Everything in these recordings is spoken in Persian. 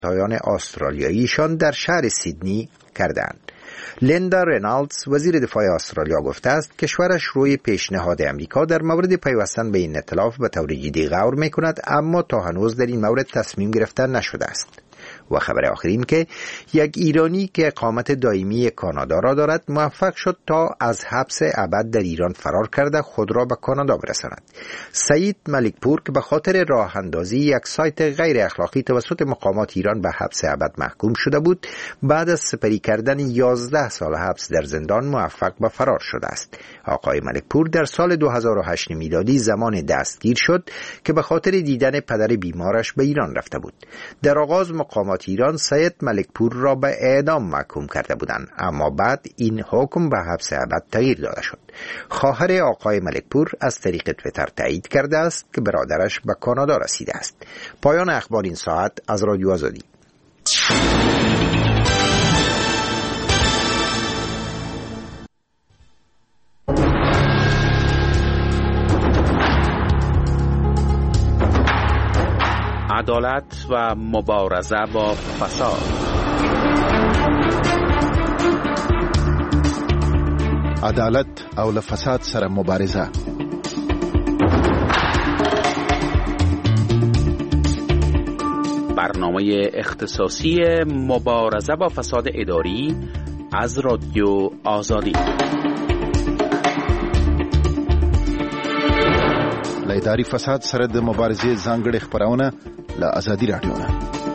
همتایان استرالیاییشان در شهر سیدنی کردند. لیندا رینالدز وزیر دفاع استرالیا گفته است کشورش روی پیشنهاد امریکا در مورد پیوستن به این ائتلاف به طور جدی غور می‌کند، اما تا هنوز در این مورد تصمیم گرفته نشده است. و خبر آخر این که یک ایرانی که اقامت دائمی کانادا را دارد موفق شد تا از حبس ابد در ایران فرار کرده خود را به کانادا برساند. سعید ملکپور که به خاطر راه اندازی یک سایت غیر اخلاقی توسط مقامات ایران به حبس ابد محکوم شده بود، بعد از سپری کردن 11 سال حبس در زندان موفق به فرار شده است. آقای ملکپور در سال 2008 میلادی زمان دستگیر شد که به خاطر دیدن پدر بیمارش به ایران رفته بود. در آغاز مقامات ایران سید ملکپور را به اعدام محکوم کرده بودند، اما بعد این حکم به حبس ابد تغییر داده شد. خواهر آقای ملکپور از طریق توییتر تایید کرده است که برادرش به کانادا رسیده است. پایان اخبار این ساعت از رادیو آزادی. عدالت و مبارزه با فساد. عدالت او فساد سره مبارزه. برنامه اختصاصی مبارزه با فساد اداری از رادیو آزادی. لایداری فساد سره د مبارزې ځانګړې خبرونه له آزادی رادیو نه.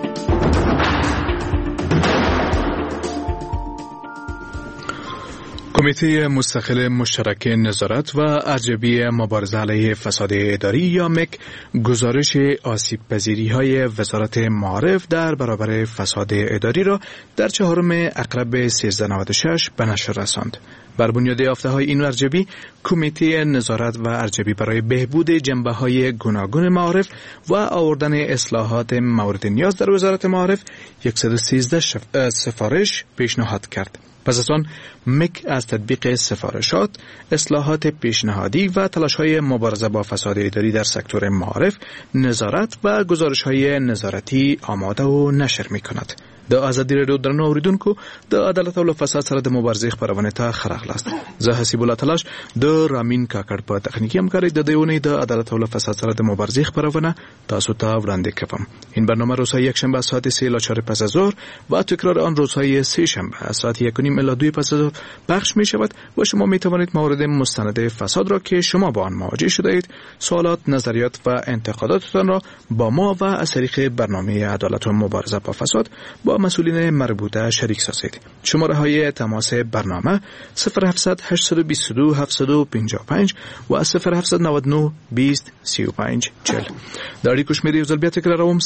کمیته مستقل مشترک نظارت و ارزیابی مبارزه علیه فساد اداری یا مک گزارش آسیب پذیری های وزارت معارف در برابر فساد اداری را در 4 اقرب 1396 به نشر رساند. بر بنیاد یافته‌های این ارزیابی، کمیته نظارت و ارزیابی برای بهبود جنبه‌های گوناگون معارف و آوردن اصلاحات مورد نیاز در وزارت معارف 113 سفارش پیشنهاد کرد. پس از آن مک از تطبیق سفارشات، اصلاحات پیشنهادی و تلاش‌های مبارزه با فساد اداری در سکتور معارف، نظارت و گزارش‌های نظارتی آماده و نشر می‌کند. د آزادی رادیو درنو اوریدونکو د عدالت او فساد سره د مبارزې خبرونه ته خراغلاست. زه حسیب الله تلاش د رامین کاکړ په تخنیکی همکاری د دیونی د عدالت او فساد سره د مبارزې خبرونه تاسو ته وړاندې کوم. این برنامه روزهای یکشنبه ساعت 3 الی 4 پس از ظهر و تکرار آن روزهای سه شنبه ساعت 1:30 الی 2 پس از ظهر پخش می شود و شما می توانید موارد مستند فساد را که شما با آن مواجه شده اید، سوالات، نظریات و انتقاداتتان را با ما و از طریق برنامه عدالت و مبارزه با فساد با مسئولین مربوطه شریک سازید. شماره های تماس برنامه 0700 822 755 و 0799 20 35 40. د اړیکو شمېرې یو ځل بیا تکراروم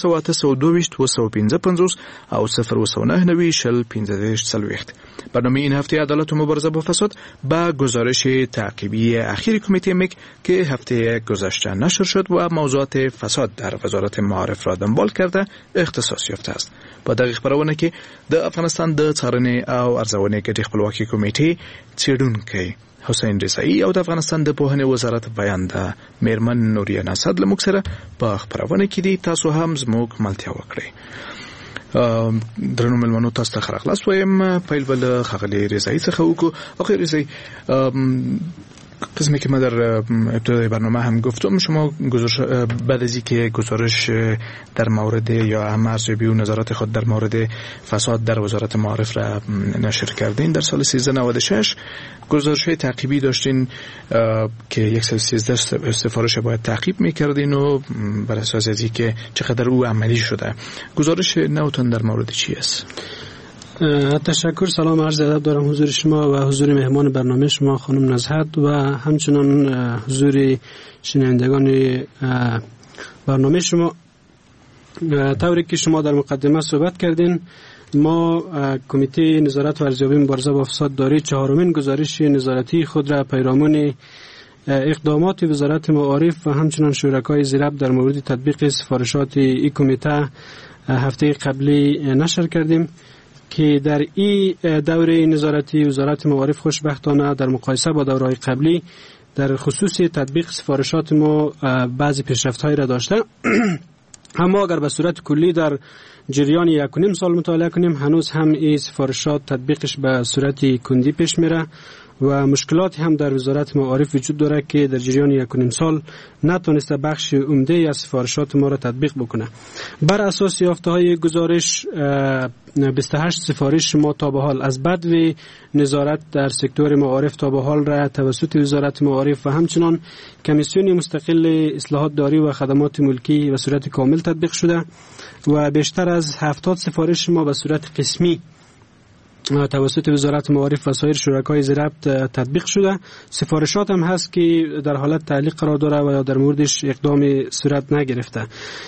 02822 او 099 برنامه این هفته عدالت و مبارزه با فساد با گزارش تعقیبی اخیر کمیته مک که هفته گذشته نشر شد و موضوعات فساد در وزارت معارف را دنبال کرده اختصاص یافته است. په دغه خبرونه کې د افغانستان د څارنې او ارزونې ګډې خپلواکي کمیټې څېړونکی حسین رضایی او د افغانستان د پوهنې وزارت بیانده میرمن نوریه نصد له موږ سره په خبرونه کې دي. تاسو هم زموږ ملتیا وکړئ. درنو ملمنو تاسو ته خراغلاست وایم. پیل بل خغلی رضایی څخه وکړو. آقای رضایی، قسمی که ما در ابتدای برنامه هم گفتم، شما بعد از اینکه گزارش در مورد یا هم ارزیابی و نظارات خود در مورد فساد در وزارت معارف را نشر کردین در سال 1396 گزارش های تعقیبی داشتین که 113 سفارش باید تعقیب میکردین و بر اساس از اینکه چقدر او عملی شده. گزارش نوتان در مورد چی است؟ تشکر. سلام عرض ادب دارم حضور شما و حضور مهمان برنامه شما خانم نزهت و همچنان حضور شنوندگان برنامه شما. طوری که شما در مقدمه صحبت کردین، ما کمیته نظارت و ارزیابی مبارزه با فساد داری 4مین گزارش نظارتی خود را پیرامون اقدامات وزارت معارف و همچنان شرکای زیربط در مورد تطبیق سفارشات این کمیته هفته قبلی نشر کردیم که در این دوره نظارتی وزارت معارف خوشبختانه در مقایسه با دوره‌های قبلی در خصوص تطبیق سفارشات ما بعضی پیشرفت‌هایی را داشته اما اگر به صورت کلی در جریان 1.5 سال مطالعه کنیم، هنوز هم این سفارشات تطبیقش به صورت کندی پیش میره و مشکلاتی هم در وزارت معارف وجود داره که در جریان 1.5 سال نتونسته بخش عمده از سفارشات ما را تطبیق بکنه. بر اساس یافته‌های گزارش 28 سفارش ما تا به حال از بدو نظارت در سکتور معارف تا به حال را توسط وزارت معارف و همچنان کمیسیون مستقل اصلاحات داری و خدمات ملکی به صورت کامل تطبیق شده و بیشتر از 70 سفارش ما به صورت قسمی توسط وزارت معارف و سایر شرکای ذی-ربط تطبیق شده. سفارشات هم هست که در حالت تعلیق قرار داره و یا در موردش اقدام صورت نگرفته.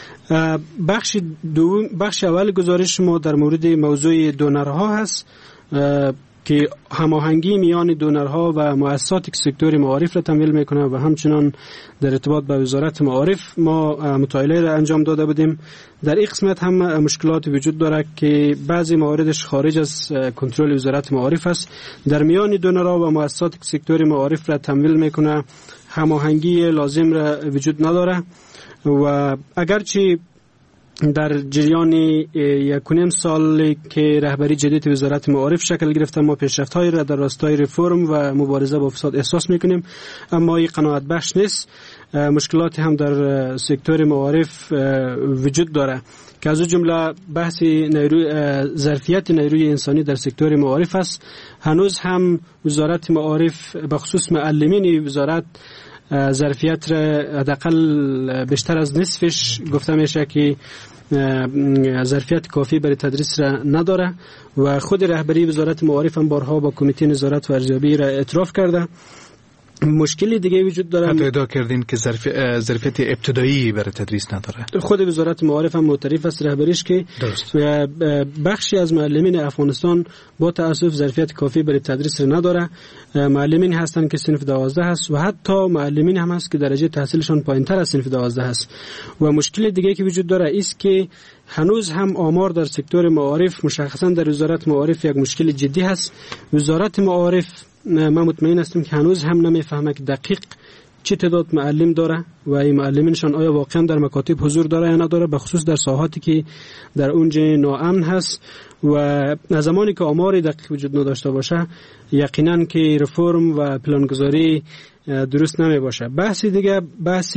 بخش اول گزارش ما در مورد موضوع دونرها هست که هماهنگی میان دونرها و مؤسسات سکتور معارف را تمویل میکنه و همچنان در ارتباط با وزارت معارف ما مطالعه را انجام داده بودیم. در این قسمت هم مشکلات وجود داره که بعضی مواردش خارج از کنترل وزارت معارف است. در میان دونرها و مؤسسات سکتور معارف را تمویل میکنه، هماهنگی لازم را وجود نداره و اگرچه در جریان 1.5 سال که رهبری جدید وزارت معارف شکل گرفته ما پیشرفت‌هایی را در راستای رفرم و مبارزه با فساد احساس می‌کنیم، اما این قناعت بخش نیست. مشکلاتی هم در سکتور معارف وجود داره که از جمله بحث ظرفیت نیروی انسانی در سکتور معارف است. هنوز هم وزارت معارف به خصوص معلمین وزارت ظرفیت را حداقل بیشتر از نصفش گفته میشه که ظرفیت کافی برای تدریس را نداره و خود رهبری وزارت معارف هم بارها با کمیته نظارت و ارزیابی را اعتراف کرده. مشکلی دیگه وجود داره، حتی ادعا کردین که ظرفیت ابتدایی برای تدریس نداره. خود وزارت معارف هم معترف است رهبریش که بخشی از معلمین افغانستان با تأسف ظرفیت کافی برای تدریس نداره. معلمین هستن که صنف 12 هست و حتی معلمین هم هست که درجه تحصیلشان پایین‌تر از صنف 12 هست. و مشکل دیگه که وجود داره است که هنوز هم آمار در سکتور معارف، مشخصا در وزارت معارف، یک مشکل جدی هست. وزارت معارف من مطمئن هستم که هنوز هم نمیفهمه که دقیق چه تعداد معلم داره و این معلمینشان آیا واقعا در مکاتب حضور داره یا نداره، به خصوص در ساحاتی که در اونجا ناامن هست. و زمانی که آمار دقیق وجود نداشته باشه یقینا که رفرم و پلانگذاری درست نمی باشه. بحث دیگه بحث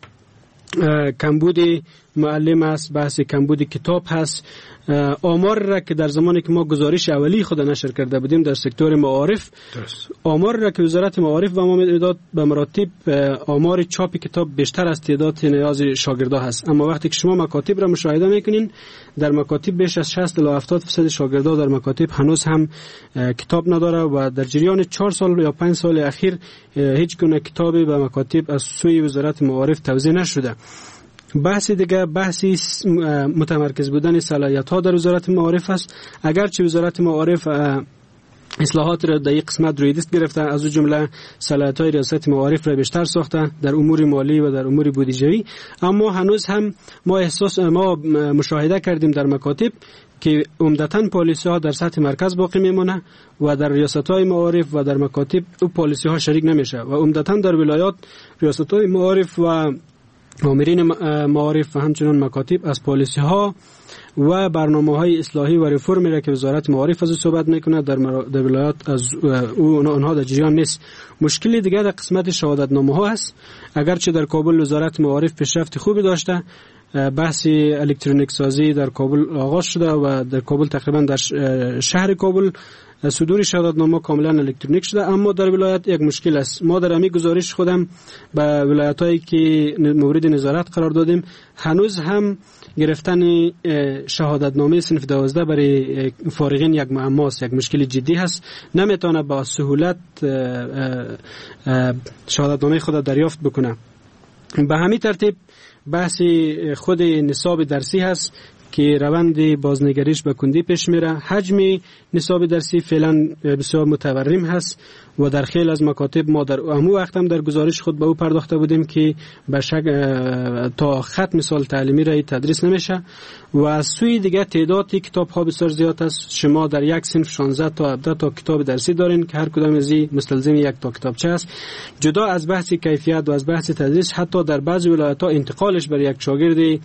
کمبود معلم است، بحث کمبود کتاب هست. آمار را که در زمانی که ما گزارش اولی خود نشر کرده بودیم در سکتور معارف، آمار را که وزارت معارف به ما میداد به مراتب آمار چاپ کتاب بیشتر از تعداد نیاز شاگردا هست. اما وقتی که شما مکاتب را مشاهده میکنین، در مکاتب بیش از 60 الی 70% شاگردا در مکاتب هنوز هم کتاب نداره و در جریان 4 سال یا 5 سال اخیر هیچ گونه کتابی به مکاتب از سوی وزارت معارف توزیع نشده. بحث دیگه بحثی متمرکز بودن صلاحیت‌ها در وزارت معارف است. اگرچه وزارت معارف اصلاحات را در این قسمت روی دست گرفته، از جمله صلاحیت‌های ریاست معارف را بیشتر ساخته در امور مالی و در امور بودجه‌ای، اما هنوز هم ما مشاهده کردیم در مکاتب که عمدتاً پالیسی‌ها در سطح مرکز باقی میمونه و در ریاست‌های معارف و در مکاتب او پالیسی‌ها شریک نمیشه و عمدتاً در ولایات ریاست‌های معارف و آمرین معارف و همچنان مکاتب از پالیسی ها و برنامه های اصلاحی و رفرمی را که وزارت معارف از صحبت میکنه در ولایات از اونها در جریان نیست. مشکلی دیگه در قسمت شهادتنامه ها است. اگرچه در کابل وزارت معارف پیشرفت خوبی داشته، بحث الکترونیک سازی در کابل آغاز شده و در کابل تقریبا در شهر کابل صدور شهادتنامه کاملا الکترونیک شده، اما در ولایت یک مشکل است. ما در همین گزارش خودم به ولایت‌هایی که مورد نظارت قرار دادیم هنوز هم گرفتن شهادتنامه صنف 12 برای فارغین یک معماست، یک مشکل جدی هست. نمیتونه با سهولت شهادتنامه خود دریافت بکنه. به همین ترتیب بحث خود نصاب درسی هست که روند بازنگریش به کندی پیش میره. حجم نصاب درسی فعلا بسیار متورم هست و در خیلی از مکاتب ما در همون وقت هم در گزارش خود به او پرداخته بودیم که به شک تا ختم سال تعلیمی را تدریس نمیشه و از سوی دیگه تعداد کتاب ها بسیار زیاد است. شما در یک صنف 16 تا 17 تا کتاب درسی دارین که هر کدام از این مستلزم یک تا کتابچه است. جدا از بحث کیفیت و از بحث تدریس، حتی در بعضی ولایت‌ها انتقالش برای یک شاگرد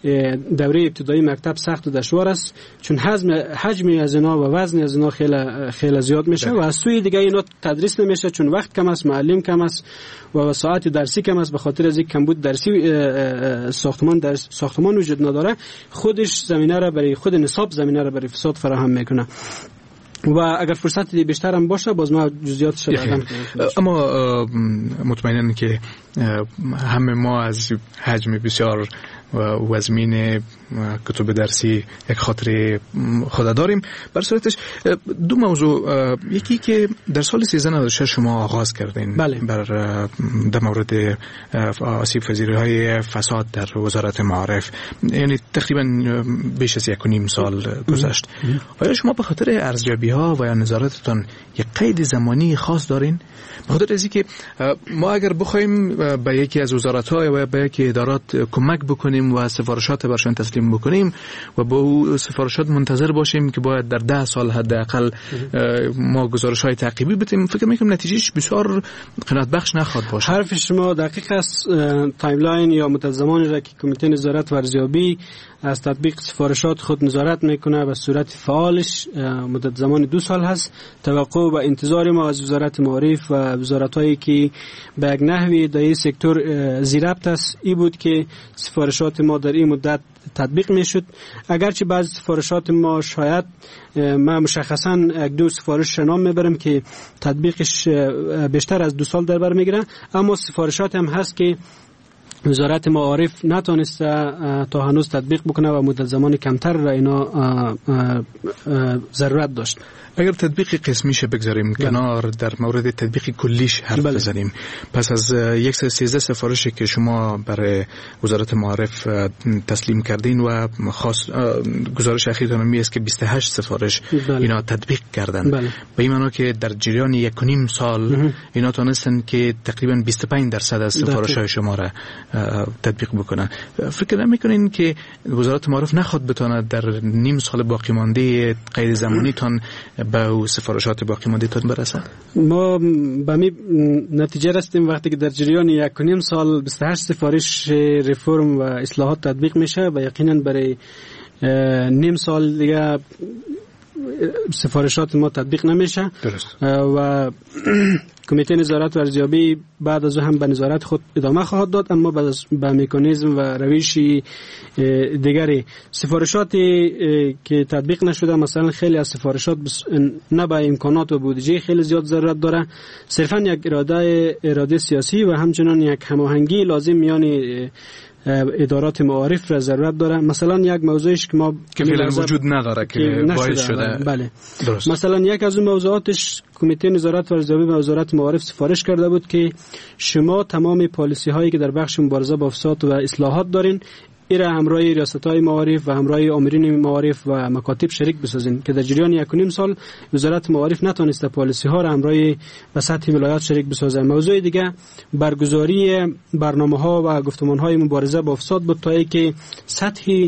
دوره ابتدایی مکتب سخت و دشوار است، چون حجم از اینا و وزن از اینا خیلی زیاد میشه و از سوی دیگه اینا تدریس نمیشه، چون وقت کم است، معلم کم است و ساعت درسی کم است. به خاطر از این کمبود درسی ساختمان وجود نداره، خودش زمینه را برای خود نصاب زمینه را برای فساد فراهم میکنه. و اگر فرصت بیشتر هم باشه باز ما جزئیاتش بعداً. اما مطمئنم که همه ما از حجم بسیار وزمین کتب درسی یک خاطره خود داریم. بر صورتش دو موضوع، یکی که در سال 1396 شما آغاز کردین بله. در مورد آسیب پذیری‌های فساد در وزارت معارف، یعنی تقریبا بیش از 1.5 سال گذشت. آیا شما به خاطر ارزیابی‌ها و یا نظارتتان یک قید زمانی خاص دارین؟ به خاطر از اینکه ما اگر بخوایم به یکی از وزارت‌ها و به یکی ادارات کمک بکنیم و سفارشات برشان تسلیم بکنیم و با او سفارشات منتظر باشیم که باید در 10 سال حداقل ما گزارش‌های تعقیبی بدیم، فکر می‌کنم نتیجهش بسیار قناعت بخش نخواهد باشه. حرف شما دقیق است. تایملاین یا مدت زمانی را که کمیته نظارت و ارزیابی از تطبیق سفارشات خود نظارت میکنه و صورت فعالش مدت زمان 2 سال هست. توقع و انتظار ما از وزارت معارف و وزارت‌هایی که به یک نحوی در این سکتور زیربط است این بود که سفارشات ما در این مدت تطبیق میشد. اگرچه بعض سفارشات ما شاید ما مشخصا 1-2 سفارش نام میبرم که تطبیقش بیشتر از 2 سال در بر میگیره، اما سفارشات هم هست که وزارت معارف نتونسته تا هنوز تطبیق بکنه و مدت زمان کمتر را اینا ضرورت داشت. اگر تطبیق قسمیش بگذاریم کنار، در مورد تطبیق کلیش حرف بزنیم، پس از 113 سفارشی که شما برای وزارت معارف تسلیم کردین و خاص گزارش اخیرتان می است که 28 سفارش اینا تطبیق کردن، به این معنی که در جریان 1.5 سال اینا تونستن که تقریبا 25% از سفارش‌های شما را تطبیق بکنن. فکر نمی‌کنین که وزارت معارف نخواد بتونه در نیم سال باقی مانده قید زمانی تان به سفارشات باقی مانده تان برسه؟ ما به می نتیجه رسیدیم وقتی که در جریان 1.5 سال 28 سفارش رفرم و اصلاحات تطبیق میشه و یقینا برای نیم سال دیگه سفارشات ما تطبیق نمیشه. درست. و کمیته نظارت و ارزیابی بعد از هم به نظارت خود ادامه خواهد داد، اما به مکانیزم و روش دیگری. سفارشاتی که تطبیق نشده، مثلا خیلی از سفارشات نه به امکانات و بودجه خیلی زیاد ضرورت داره، صرفا یک اراده سیاسی و همچنان یک هماهنگی لازم میان ادارات معارف را ضرورت داره. مثلا یک موضوعش که ما که فعلا وجود نداره که باعث شده. بله. درست. مثلا یک از اون موضوعاتش کمیته نظارت و ارزیابی و وزارت معارف سفارش کرده بود که شما تمام پالیسی هایی که در بخش مبارزه با فساد و اصلاحات دارین ایره همراه ریاست‌های معارف و همراه آمرین معارف و مکاتب شریک بسازین، که در جریان 1.5 سال وزارت معارف نتونسته پالیسی ها را همراه به سطح ولایات شریک بسازه. موضوع دیگه برگزاری برنامه‌ها و گفتمان‌های مبارزه با فساد بود تا اینکه سطح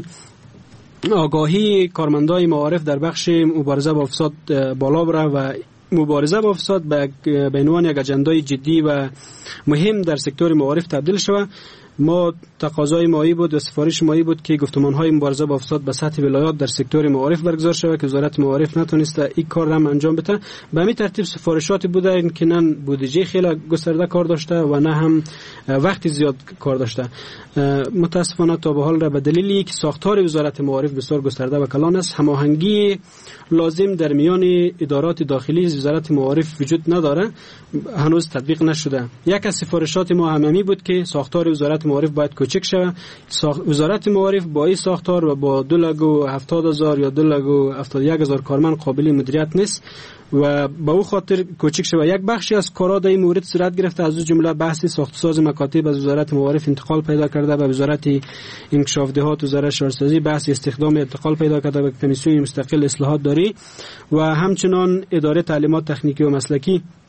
آگاهی کارمندای معارف در بخش مبارزه با فساد بالا بره و مبارزه با فساد به عنوان یک اجندای جدی و مهم در سکتور معارف تبدیل شود. ما تقاضای مایی بود و سفارش مایی بود که گفتمان‌های مبارزه با فساد به سطح ولایات در سکتور معارف برگزار شود که وزارت معارف نتونسته این کار را انجام بده. به همین ترتیب سفارشات بوده که نه بودجه خیلی گسترده کار داشته و نه هم وقت زیاد کار داشته. متاسفانه تا به حال را به دلیلی که ساختار وزارت معارف بسیار گسترده و کلان است، هماهنگی لازم در میان ادارات داخلی وزارت معارف وجود نداره، هنوز تطبیق نشده. یک از سفارشات ما هممی بود که ساختار وزارت معارف باید کوچک شود. وزارت معارف با این ساختار و با 2,70,000 یا 2,71,000 کارمند قابل مدیریت نیست و با او خاطر کوچک شود. یک بخشی از کارا در این مورد صورت گرفته، از جمله بحث ساخت‌وساز مکاتب از وزارت معارف انتقال پیدا کرده به وزارت انکشاف دهات، وزارت شهرسازی بحث استخدام انتقال پیدا کرده به کمیسیون مستقل اصلاحات داری و همچنان اداره تعلیمات تکنیکی و مسلکی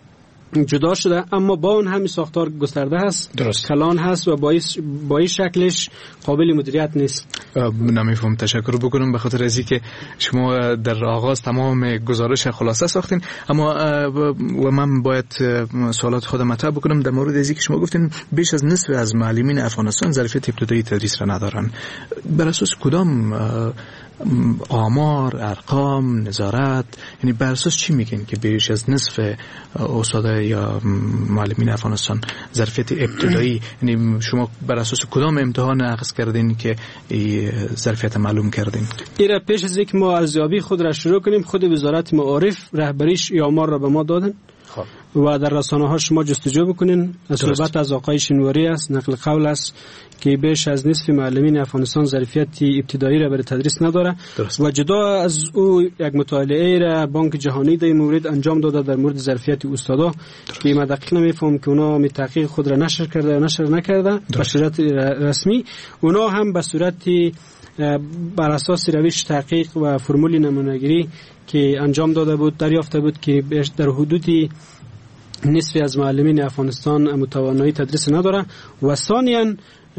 جدا شده، اما با اون همین ساختار گسترده هست، کلان هست و با این شکلش قابل مدیریت نیست. نمیفهم. تشکر بکنم به خاطر ازی که شما در آغاز تمام گزارش خلاصه ساختین، اما و من باید سوالات خودم مطرح بکنم در مورد ازی که شما گفتین بیش از نصف از معلمین افغانستان ظرفیت ابتدایی تدریس را ندارن. بر اساس کدام آمار، ارقام، نظارت، یعنی بر اساس چی میگین که بیش از نصف استادا یا معلمین افغانستان ظرفیت ابتدایی، یعنی شما بر اساس کدام امتحان اخذ کردین که ظرفیت معلوم کردین؟ ایرا پیش از اینکه ما ارزیابی خود را شروع کنیم، خود وزارت معارف رهبریش این آمار را به ما دادن و در رسانه ها شما جستجو بکنین. صحبت از آقای شینواری است، نقل قول است که بیش از نصف معلمین افغانستان ظرفیت ابتدایی را برای تدریس نداره. و جدا از او یک مطالعه را بانک جهانی در این مورد انجام داده در مورد ظرفیت استادا که ما دقیق نمیفهم که اونا می تحقیق خود را نشر کرده یا نشر نکرده به صورت رسمی. اونا هم به صورت بر اساس روش تحقیق و فرمول نمونه‌گیری که انجام داده بود دریافته بود که در حدود نصف از معلمین افغانستان متوانایی تدریس نداره. و ثانیاً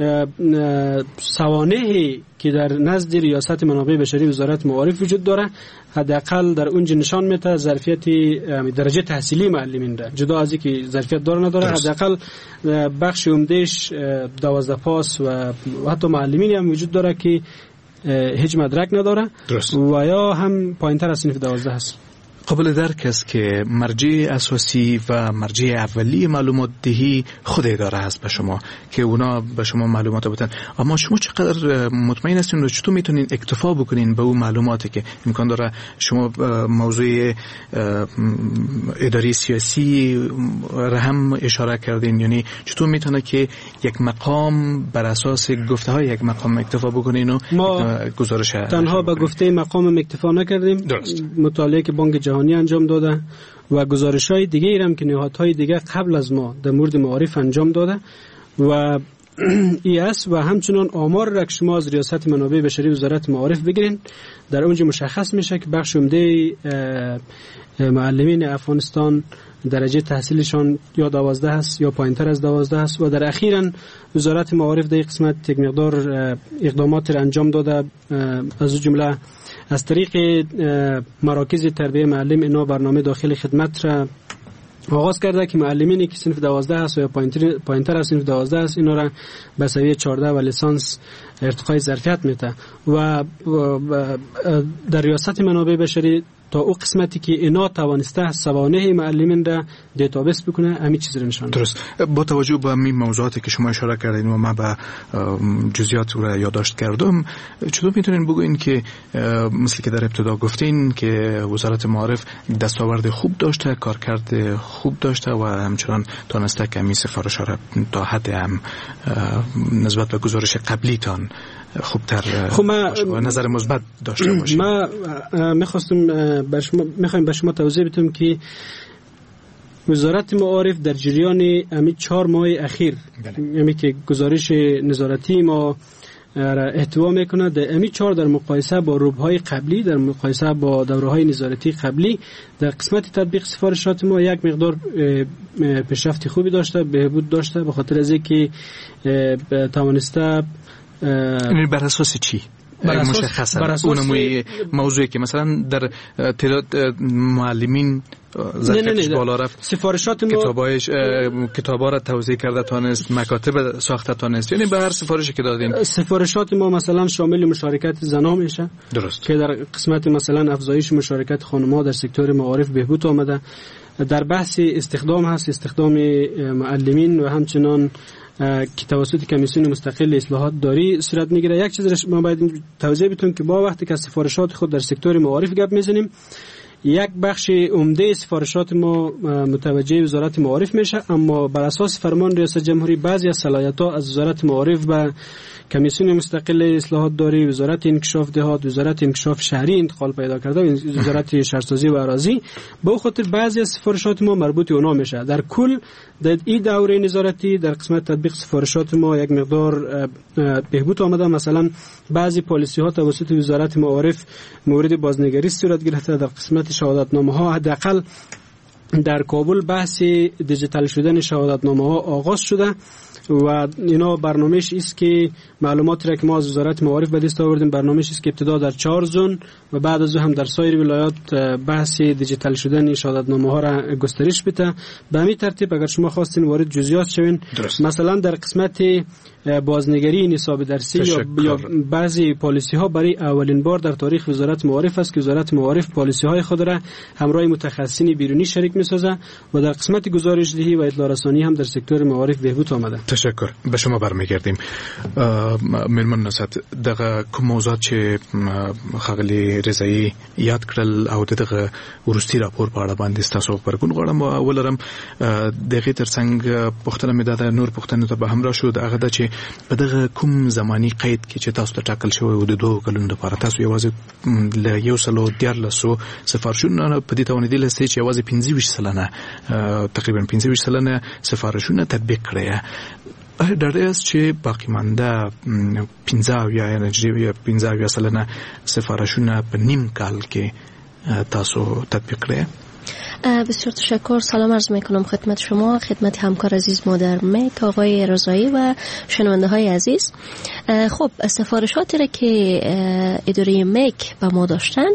سوانحی که در نزد ریاست منابع بشری وزارت معارف وجود داره حداقل در اونجا نشان میده ظرفیت درجه تحصیلی معلمین را، جدا از اینکه ظرفیت داره نداره، حداقل بخش عمدهش 12 پاس و حتی معلمین هم وجود داره که هیچ مدرک نداره و یا هم پایینتر از صنف 12 هست. قابل درک است که مرجع اساسی و مرجع اولی معلومات دهی خود اداره هست به شما که اونا به شما معلومات بدن، اما شما چقدر مطمئن هستین و چطور میتونین اکتفا بکنین به اون معلوماتی که امکان داره؟ شما موضوع اداری سیاسی را هم اشاره کردین، یعنی چطور میتونه که یک مقام بر اساس گفته های یک مقام اکتفا بکنین و ما گزارش تنها به گفته مقام اکتفا نکردیم. مطالعه که بانک جهانی انجام داده و گزارش‌های دیگه هم که نهادهای دیگه قبل از ما در مورد معارف انجام داده و ایاس و همچنان آمار را که شما از ریاست منابع بشری وزارت معارف بگیرین در اونجا مشخص میشه که بخش عمده معلمین افغانستان درجه تحصیلشان یا 12 است یا پایینتر از 12 است و در اخیراً وزارت معارف در قسمت یک مقدار اقدامات را انجام داده، از جمله از طریق مراکز تربیه معلم اینا برنامه داخل خدمت را آغاز کرده که معلمینی که صنف 12 است یا پایینتر از صنف 12 است اینا را به سویه 14 و لیسانس ارتقای ظرفیت میده و در ریاست منابع بشری تا او قسمتی که اینا توانسته سوانح معلمین را دیتابیس بکنه همین چیز رو نشان میده. درست. با توجه به این موضوعاتی که شما اشاره کردین و من به جزئیات رو یادداشت کردم، چطور میتونین بگوین که مثل که در ابتدا گفتین که وزارت معارف دستاورد خوب داشته، کارکرد خوب داشته و همچنان تونسته که همین سفارش‌ها را تا حد هم نسبت به گزارش قبلی تان خوبتر و نظر مثبت داشته باشید؟ ما میخوایم به شما توضیح بدم که وزارت معارف در جریان همین 4 ماه اخیر یعنی که گزارش نظارتی ما احتوا میکنه در همین 4 در مقایسه با روبهای قبلی، در مقایسه با دوره‌های نظارتی قبلی در قسمت تطبیق سفارشات ما یک مقدار پیشرفت خوبی داشته، بهبود داشته، به خاطر از اینکه توانسته بر اساس چی؟ مشخصا اون موضوعی که مثلا در تعداد معلمین ظرفیتش بالا رفت، سفارشات ما کتابا را توزیع کرده تانست، مکاتب ساخته تانست، یعنی به هر سفارشی که دادین. سفارشات ما مثلا شامل مشارکت زنها میشه، درست، که در قسمت مثلا افزایش مشارکت خانم‌ها در سکتور معارف بهبود آمده. در بحث استخدام هست، استخدام معلمین و همچنان که توسط کمیسیون مستقل اصلاحات داری صورت میگیره. یک چیز ما باید توضیح بدیم که با وقتی که سفارشات خود در سکتور معارف گپ میزنیم، یک بخش عمده سفارشات ما متوجه وزارت معارف میشه، اما بر اساس فرمان ریاست جمهوری بعضی از صلاحیت‌ها از وزارت معارف به کمیسیون مستقل اصلاحات داری، وزارت انکشاف دهات، وزارت انکشاف شهری انتقال پیدا کرده، وزارت شهرسازی و اراضی، به خاطر بعضی از سفارشات ما مربوط اونا میشه. در کل در این دوره نظارتی در قسمت تطبیق سفارشات ما یک مقدار بهبود آمده. مثلا بعضی پالیسی ها توسط وزارت معارف مورد بازنگری صورت گرفته، در قسمت شهادتنامه ها حداقل در کابل بحث دیجیتال شدن شهادتنامه ها آغاز شده و اینا برنامه‌اش است که معلوماتی را که ما از وزارت معارف به دست آوردیم، برنامه‌اش است که ابتدا در 4 زون و بعد از هم در سایر ولایات بحث دیجیتال شدن شهادتنامه ها را گسترش بده. به همین ترتیب اگر شما خواستین وارد جزئیات شوین، مثلا در قسمت بازنگری نصاب درسی یا بعضی پالیسی ها برای اولین بار در تاریخ وزارت معارف است که وزارت معارف پالیسی های خود را همراه متخصصین بیرونی شریک می‌سازه و در قسمت گزارش‌دهی و اطلاع رسانی هم در سکتور معارف بهبود آمده. تشکر. به شما برمیگردیم. ملمن نصد دغه کوم موضوعات چې خغلی رضایی یاد کړل او دغه ورستی راپور په اړه باندې تاسو خبرګون غواړم. اولرم دغه ترڅنګ پښتنه مې د نور پښتنو ته به همراه شو دغه د چې په دغه کوم زمانی قید کې چې تاسو ته ټاکل شوی و د 2 کلونو لپاره تاسو یوازې له 114 سفارشونه په دې توانیدل لسته چې یوازې 25 سلنه تقریبا 25 سلنه سفارشونه تطبیق کړی. در است چې باقی مانده 15 یا 15 سلنه سفارشونه په نیم کال کې تاسو تطبیق کړی. بسیار تشکر. سلام عرض میکنم خدمت شما، خدمت همکار عزیز مادر مک آقای رضایی و شنونده های عزیز. خب سفارشاتی را که اداره مک به ما داشتن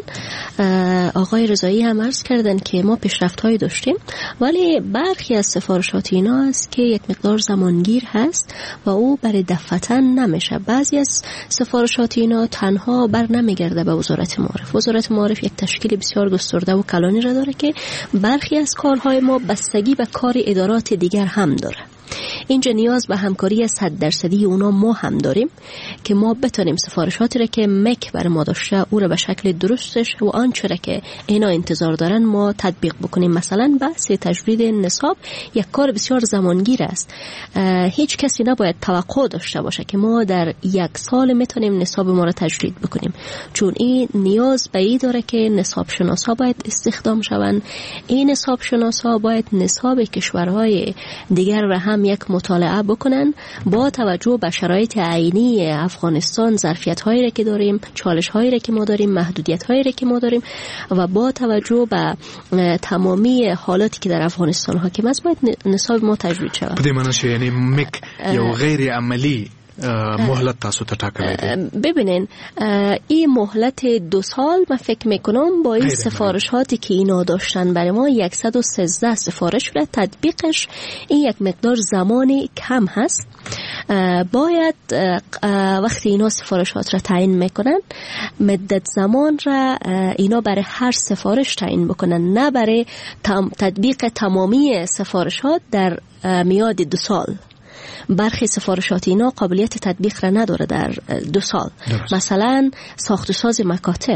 آقای رضایی هم عرض کردن که ما پیشرفت هایی داشتیم، ولی برخی از سفارشات اینا است که یک مقدار زمانگیر هست و او برای دفتن نمیشه. بعضی از سفارشات اینا تنها بر نمیگرده به وزارت معارف. وزارت معارف یک تشکیل بسیار گسترده و کلانی را داره که برخی از کارهای ما بستگی به کار ادارات دیگر هم داره. اینجا نیاز به همکاری 100% اونا ما هم داریم که ما بتونیم سفارشاتی را که مک بر ما داشته او را به شکل درستش و آنچه را که اینا انتظار دارن ما تطبیق بکنیم. مثلا بحث تجدید نصاب یک کار بسیار زمانگیر است. هیچ کسی نباید توقع داشته باشه که ما در 1 سال میتونیم نصاب ما را تجدید بکنیم، چون این نیاز به این داره که نصاب شناسا باید استخدام شوند. این نصاب شناسا باید نصاب کشورهای دیگر را هم یک مطالعه بکنن با توجه به شرایط عینی افغانستان، ظرفیت‌هایی را که داریم، چالش‌هایی را که ما داریم، محدودیت‌هایی را که ما داریم و با توجه به تمامی حالاتی که در افغانستان حاکم است باید نصاب ما تجدید شود. په دې معنی چې یعنی مک یو غیر عملی مهلت تاسو ته ټاکلی دی. ببینین این مهلت 2 سال من فکر میکنم با این سفارشاتی که اینا داشتن برای ما 113 سفارش را تطبیقش این یک مقدار زمانی کم هست. باید وقتی اینا سفارشات را تعیین میکنن مدت زمان را اینا برای هر سفارش تعیین بکنن، نه برای تطبیق تمامی سفارشات در میاد 2 سال. برخی سفارشات اینا قابلیت تطبیق را نداره در 2 سال. مثلا ساخت و ساز مکاتب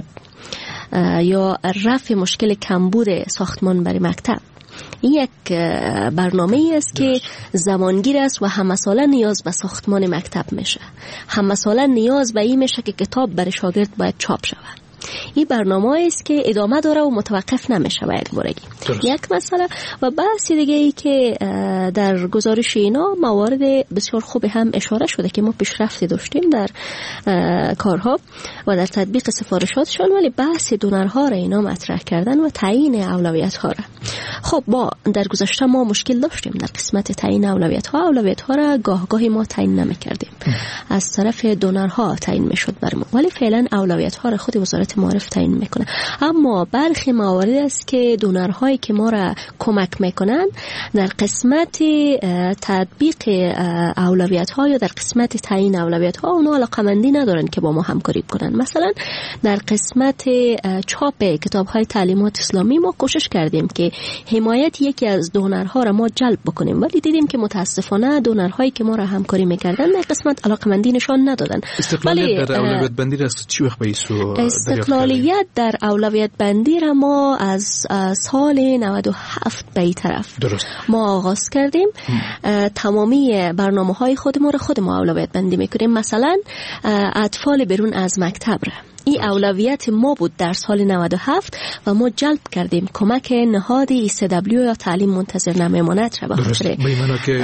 یا رفع مشکل کمبود ساختمان برای مکتب، این یک برنامه است که زمانگیر است و همساله نیاز به ساختمان مکتب میشه، همساله نیاز به این میشه که کتاب برای شاگرد باید چاپ شود. این برنامه است که ادامه داره و متوقف نمیشه یک بارگی. یک مسئله و بحث دیگه ای که در گزارش اینا موارد بسیار خوبی هم اشاره شده که ما پیشرفتی داشتیم در کارها و در تطبیق سفارشاتشون، ولی بحث دونرها را اینا مطرح کردن و تعیین اولویت ها را. خب ما در گذشته ما مشکل داشتیم در قسمت تعیین اولویت ها را گاهی ما تعیین نمیکردیم، از طرف دونرها تعیین میشد بر ما، ولی فعلا اولویت ها را خود وزارت معارف تعیین میکنه. اما برخی موارد است که دونرهایی که ما را کمک میکنن در قسمت تطبیق اولویت ها یا در قسمت تعیین اولویت ها اونا علاقمندی ندارن که با ما همکاری کنن. مثلا در قسمت چاپ کتاب های تعلیمات اسلامی ما کوشش کردیم که حمایت یکی از دونرها را ما جلب بکنیم، ولی دیدیم که متاسفانه دونرهایی که ما را همکاری میکردن در قسمت علاقمندی نشان ندادن. استقلالیت در اولویت بندی را چی وقت به ایسو استقلالیت در اولویت بندی را ما از سال 97 به این طرف ما آغاز کردیم. تمامی برنامه‌های خود ما اولویت بندی میکنیم. مثلا اطفال بیرون از مکتب را این اولویت ما بود در سال 97 و ما جلب کردیم کمک نهاد ECW یا تعلیم منتظر نمیماند را به خاطر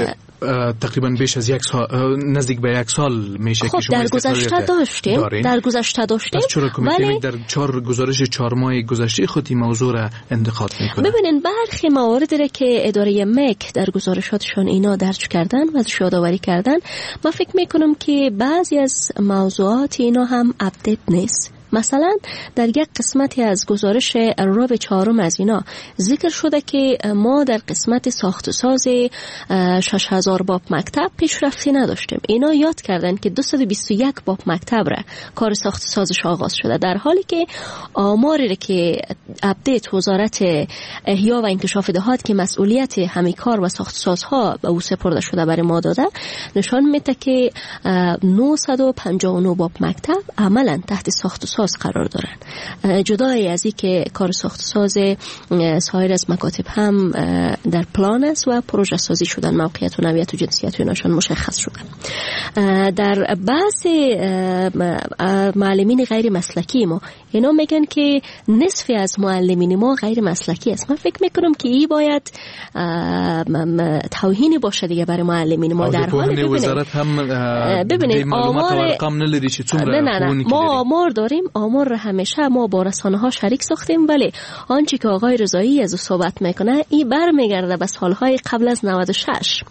تقریبا بیش از یک سال، نزدیک به یک سال میشه که شما در گذشته داشتیم. پس چرا کمیته در 4 گزارش 4 ماه گذشته خود این موضوع را انتقاد میکنه؟ ببینین برخی مواردی را که اداره مک در گزارشاتشون اینا درج کردن و یادآوری کردن، من فکر میکنم که بعضی از موضوعات اینا هم اپدیت نیست. مثلا در یک قسمتی از گزارش راب 4 از اینا ذکر شده که ما در قسمت ساخت و ساز 6000 باب مکتب پیشرفتی نداشتیم. اینا یاد کردن که 221 باب مکتب را کار ساخت و سازش آغاز شده، در حالی که آماری که اپدیت وزارت احیا و انکشاف دهات که مسئولیت همه کار و ساخت و سازها به او سپرده شده برای ما داده نشان میده که 959 باب مکتب عملا تحت ساخت و ساز قرار دارن. جدای از این که کار ساخت ساز سایر از مکاتب هم در پلان است و پروژه سازی شدن، موقعیت و نوعیت و جنسیت و ایناشون مشخص شدن. در بعض معلمین غیر مسلکی ما اینا میگن که نصف از معلمین ما غیر مسلکی است. من فکر میکنم که این باید توهینی باشه دیگه برای معلمین ما. در حالی وزارت هم ببینید معلومات و ارقام نداری چه نه ما آمار داریم. آمار را همیشه ما با رسانه ها شریک ساختیم، ولی آنچه که آقای رضایی از او صحبت میکنه این برمیگرده به سالهای قبل از 96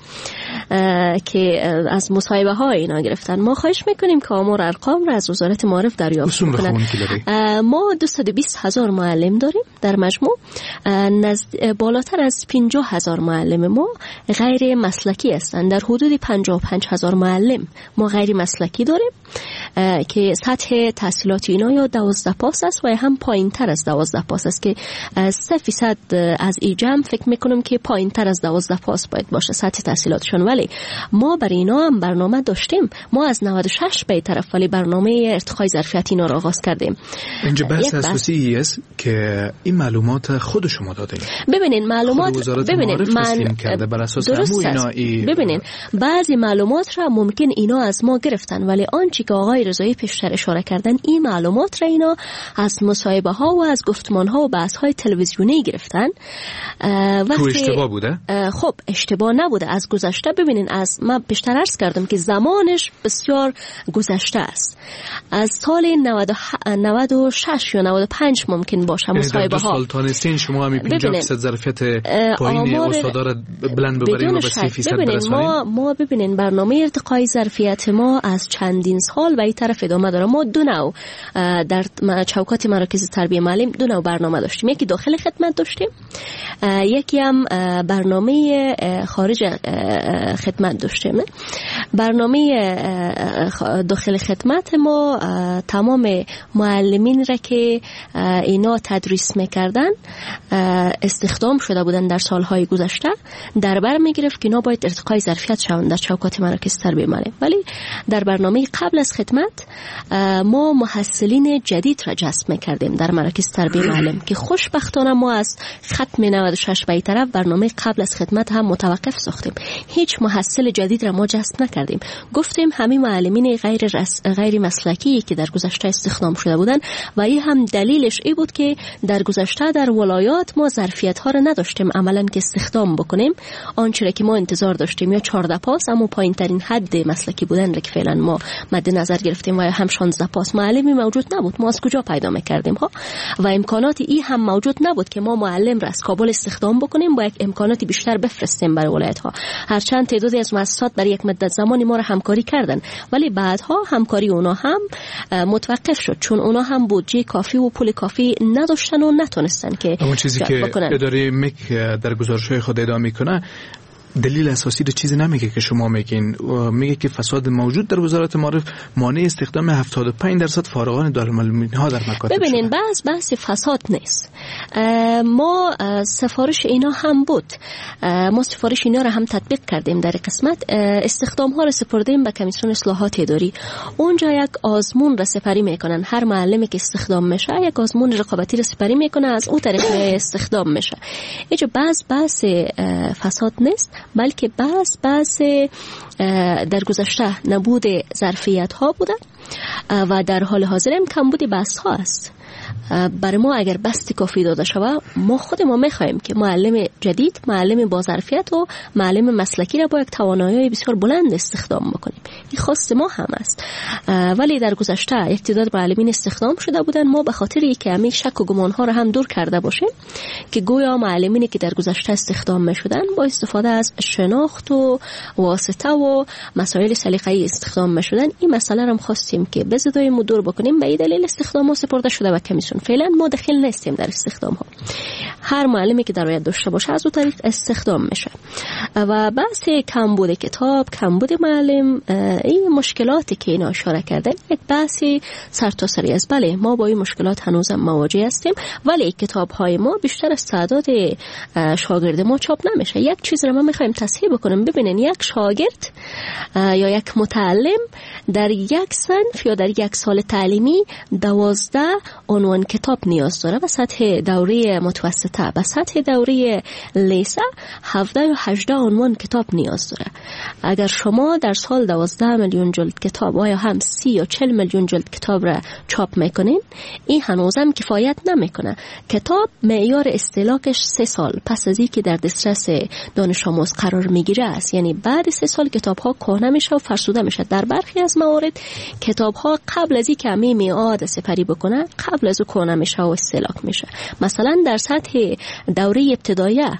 که از مصاحبه های اینا گرفتن. ما خواهش میکنیم که آمار ارقام را از وزارت معارف دریافت کنند. ما 220,000 معلم داریم در مجموع. بالاتر از 50,000 معلم ما غیر مسلکی هستند. در حدود 55,000 معلم ما غیر مسلکی داریم که سطح تحصیلات اینا یا 12 پاس است و هم پایین تر از 12 پاس است که 3% از این جمع فکر میکنم که پایین تر از 12 پاس باید باشه سطح تحصیلاتشون. ولی ما برای اینا هم برنامه داشتیم. ما از 96 به طرف ولی برنامه ارتقای ظرفیت اینا رو آغاز کردیم. اینجا بحث اساسی است که این معلومات خود شما دادین. ببینین معلومات من کرده بر اساس ببینین بعضی معلومات را ممکن اینا از ما گرفتن، ولی آنچه که آقای رضایی پیشتر اشاره کردن این معلومات را اینا از مصاحبه ها و از گفتمان ها و بحث های تلویزیونی گرفتن. تو اشتباه بوده؟ خب اشتباه نبوده. از گذشته ببینین، از من پیشتر عرض کردم که زمانش بسیار گذشته است. از سال 96 یا 95 ممکن باشه مصاحبه ها. در 2 سال تانستین شما هم 50% ظرفیت پایین استادا را بلند ببریم و به 30% برسانیم. ما ببینین برنامه ارتقای ظرفیت ما از چندین سال به این طرف ادامه داره. ما 2 نوع در چوکات مراکز تربیت معلم 2 نوع برنامه داشتیم. یکی داخل خدمت داشتیم، یکی هم برنامه خارج خدمت داشتیم. برنامه داخل خدمت ما تمام معلمین را که اینا تدریس میکردن استخدام شده بودن در سالهای گذشته در بر میگرفت که اینا باید ارتقای ظرفیت شوند در چوکات مراکز تربیت معلم. ولی در برنامه قبل از خدمت ما محصلین جدید را جذب میکردیم در مراکز تربیت معلم که خوشبختانه ما از ختم 96 به طرف برنامه قبل از خدمت هم متوقف ساختیم. هیچ محصل جدید را ما جذب نکردیم. گفتیم همین معلمین غیر مسلکی که در گذشته استخدام شده بودن و این هم دلیلش ای بود که در گذشته در ولایات ما ظرفیت ها را نداشتیم عملاً که استخدام بکنیم. آنچه که ما انتظار داشتیم یا 14 پاس اما پایین ترین حد مسلکی بودن را که فعلا ما مد نظر گرفتیم و هم 16 پاس معلمی موجود نبود. ما از کجا پیدا می‌کردیم ها؟ و امکانات این هم موجود نبود که ما معلم را از کابل استخدام بکنیم با یک امکاناتی بیشتر بفرستیم برای ولایت ها. هرچند تعدادی از مؤسسات برای یک مدت زمانی ما را همکاری کردن، ولی بعدها همکاری اونا هم متوقف شد چون اونا هم بودجه کافی و پول کافی نداشتن و نتونستن که اون چیزی که اداره مک در گزارش‌های خود ادعا میکنه دلیل اساسی رو چیزی نمیگه که شما میگین. میگه که فساد موجود در وزارت معارف مانع استخدام 75% فارغان دارالمعلمین ها در مکاتب. ببینین بحث فساد نیست. ما سفارش اینا هم بود. ما سفارش اینا رو هم تطبیق کردیم. در قسمت استخدام ها رو سپردیم به کمیسیون اصلاحات اداری. اونجا یک آزمون رو سپری میکنن. هر معلمی که استخدام میشه یک آزمون رقابتی رو سپری میکنه، از اون طریق استخدام میشه. اینجا بحث فساد نیست، بلکه بحث در گذشته نبود ظرفیت ها بوده و در حال حاضر هم کمبود بست ها است. برای ما اگر بستی کافی داده شود، ما خود ما میخوایم که معلم جدید، معلم با ظرفیت و معلم مسلکی را با یک توانایی بسیار بلند استخدام بکنیم. این خواست ما هم است. ولی در گذشته یک تعداد معلمین استخدام شده بودن، ما به خاطر اینکه همین شک و گمان ها را هم دور کرده باشیم که گویا معلمینی که در گذشته استخدام میشدن با استفاده از شناخت و واسطه و مسائل سلیقه‌ای استخدام میشدن، این مسئله را هم خواستیم که به زدای دور بکنیم. به این دلیل استخدام ها سپرده شده به کمیسیون. فعلا ما دخیل نیستیم در استخدام ها. هر معلمی که درآید داشته باشه از اون طریق استخدام میشه. و بحث کمبود کتاب، کمبود معلم، این مشکلاتی که اینا اشاره کردن یک بحثی سرتاسری است. بله ما با این مشکلات هنوز مواجه هستیم، ولی کتاب های ما بیشتر از تعداد شاگرد ما چاپ نمیشه. یک چیز رو ما میخوایم تصحیح بکنیم. ببینین یک شاگرد یا یک متعلم در یک صنف یا در یک سال تعلیمی 12 عنوان کتاب نیاز داره و سطح دوره متوسطه و سطح دوره لیسه 17 یا 18 عنوان کتاب نیاز داره. اگر شما در سال 12 میلیون جلد کتاب و یا هم 30 یا 40 میلیون جلد کتاب را چاپ میکنین، این هنوزم کفایت نمیکنه. کتاب معیار استهلاکش 3 سال پس از اینکه در دسترس دانش آموز قرار میگیره است. یعنی بعد 3 سال کتاب ها کهنه میشه و فرسوده میشه. در برخی از موارد کتاب ها قبل از اینکه همه میعاد سپری بکنه قبل از او کهنه میشه و استهلاک میشه. مثلا در سطح دوره ابتداییه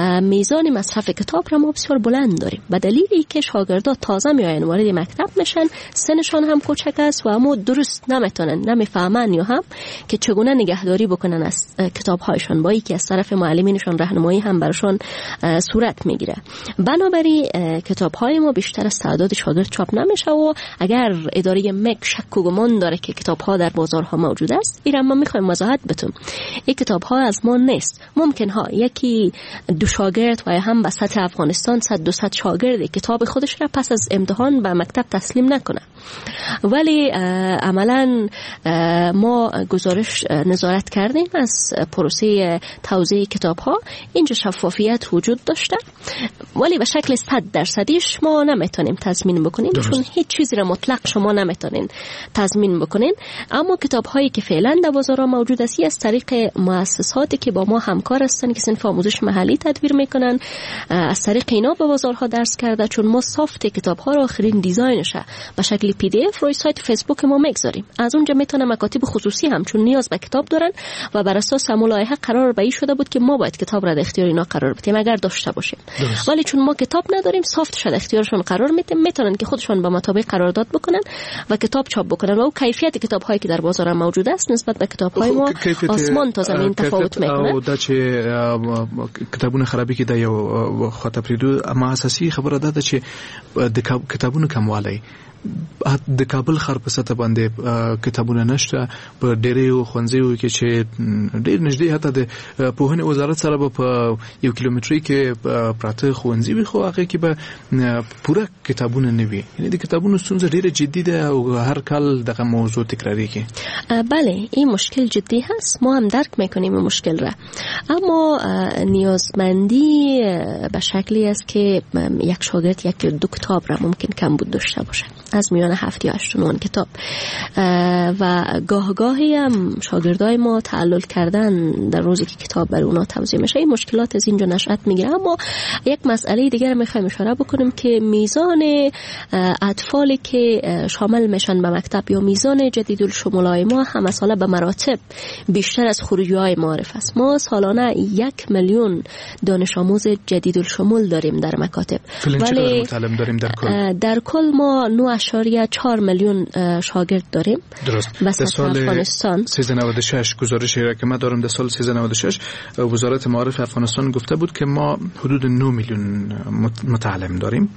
میزان مصرف کتاب را ما بسیار بلند داریم به دلیلی که شاگردا تازه میاین وارد مکتب میشن، سنشان هم کوچک است و اما درست نمیتونن، نمیفهمن یا هم که چگونه نگهداری بکنن از کتاب هایشان، با اینکه از طرف معلمینشان راهنمایی هم براشون صورت میگیره. بنابراین کتاب های ما بیشتر از تعداد شاگرد چاپ نمیشه و اگر اداره مک شک و گمان داره که کتاب ها در بازارها موجود است، این ما میخوایم وضاحت بدیم. این کتاب ها از ما نیست. ممکن ها یکی دو شاگرد و هم به سطح افغانستان 100-200 شاگرد کتاب خودش را پس از امتحان به مکتب تسلیم نکنه، ولی عملا ما گزارش نظارت کردیم از پروسه توزیع کتاب ها. اینجا شفافیت وجود داشته، ولی به شکل 100% ما نمیتونیم تضمین بکنیم چون هیچ چیزی را مطلق شما نمیتونین تضمین بکنین. اما کتاب هایی که فعلا در بازار موجود است از طریق مؤسساتی که با ما همکار هستن که صنف آموزش محلی تدویر میکنن، از طریق اینا به بازارها درس کرده. چون ما سافت کتاب ها را آخرین دیزاینش به شکل PDF روی سایت فیسبوک ما میگذاریم. از اونجا میتونه مکاتب خصوصی هم چون نیاز به کتاب دارن و بر اساس ملایحه قرار به این شده بود که ما باید کتاب را در اختیار اینا قرار بدیم اگر داشته باشیم. ولی چون ما کتاب نداریم سافتش در اختیارشون قرار میدیم، میتونن که خودشون به مطابق قرارداد بکنن و کتاب چاپ بکنن و کیفیت کتاب هایی که در بازار موجود است نسبت به کتاب های ما آسمان تا زمین تفاوت میکنه. او د چې کتابونه خرابي کې د یو خاطر پریدو اما اساسي خبره ده چې د کتابونو کموالی د کابل ښار په سطح باندې کتابونه نشته. په ډېرو ښوونځیو کې چې ډېر نږدې حتی د پوهنې وزارت سره به په 1 کیلومتري کې پراته ښوونځي وي، خو هغه کې به پوره کتابونه نه وي. یعنی د کتابونو ستونزه ډېره جدي ده او هر کال دغه موضوع تکراریږي. بله این مشکل جدی هست، ما هم درک میکنیم این مشکل را، اما نیازمندی به شکلی است که یک شاگرد یک دو کتاب را ممکن کمبود داشته باشه از میان 7 یا 8 عنوان کتاب و گاهی هم شاگردای ما تعلل کردن در روزی که کتاب بر اونا توزیع میشه. این مشکلات از اینجا نشأت میگیره. اما یک مسئله دیگر میخوایم اشاره بکنیم که میزان اطفالی که شامل میشن به مکتب یا میزان جدیدالشمولای ما هم ساله به مراتب بیشتر از خروجی‌های معارف است. ما سالانه 1 میلیون دانش آموز جدیدالشمول داریم در مکاتب، ولی در کل ما 9.4 میلیون شاگرد داریم. درست. در سال 1396 گزارشی را که ما دارم در سال 1396 وزارت معارف افغانستان گفته بود که ما حدود 9 میلیون متعلم داریم.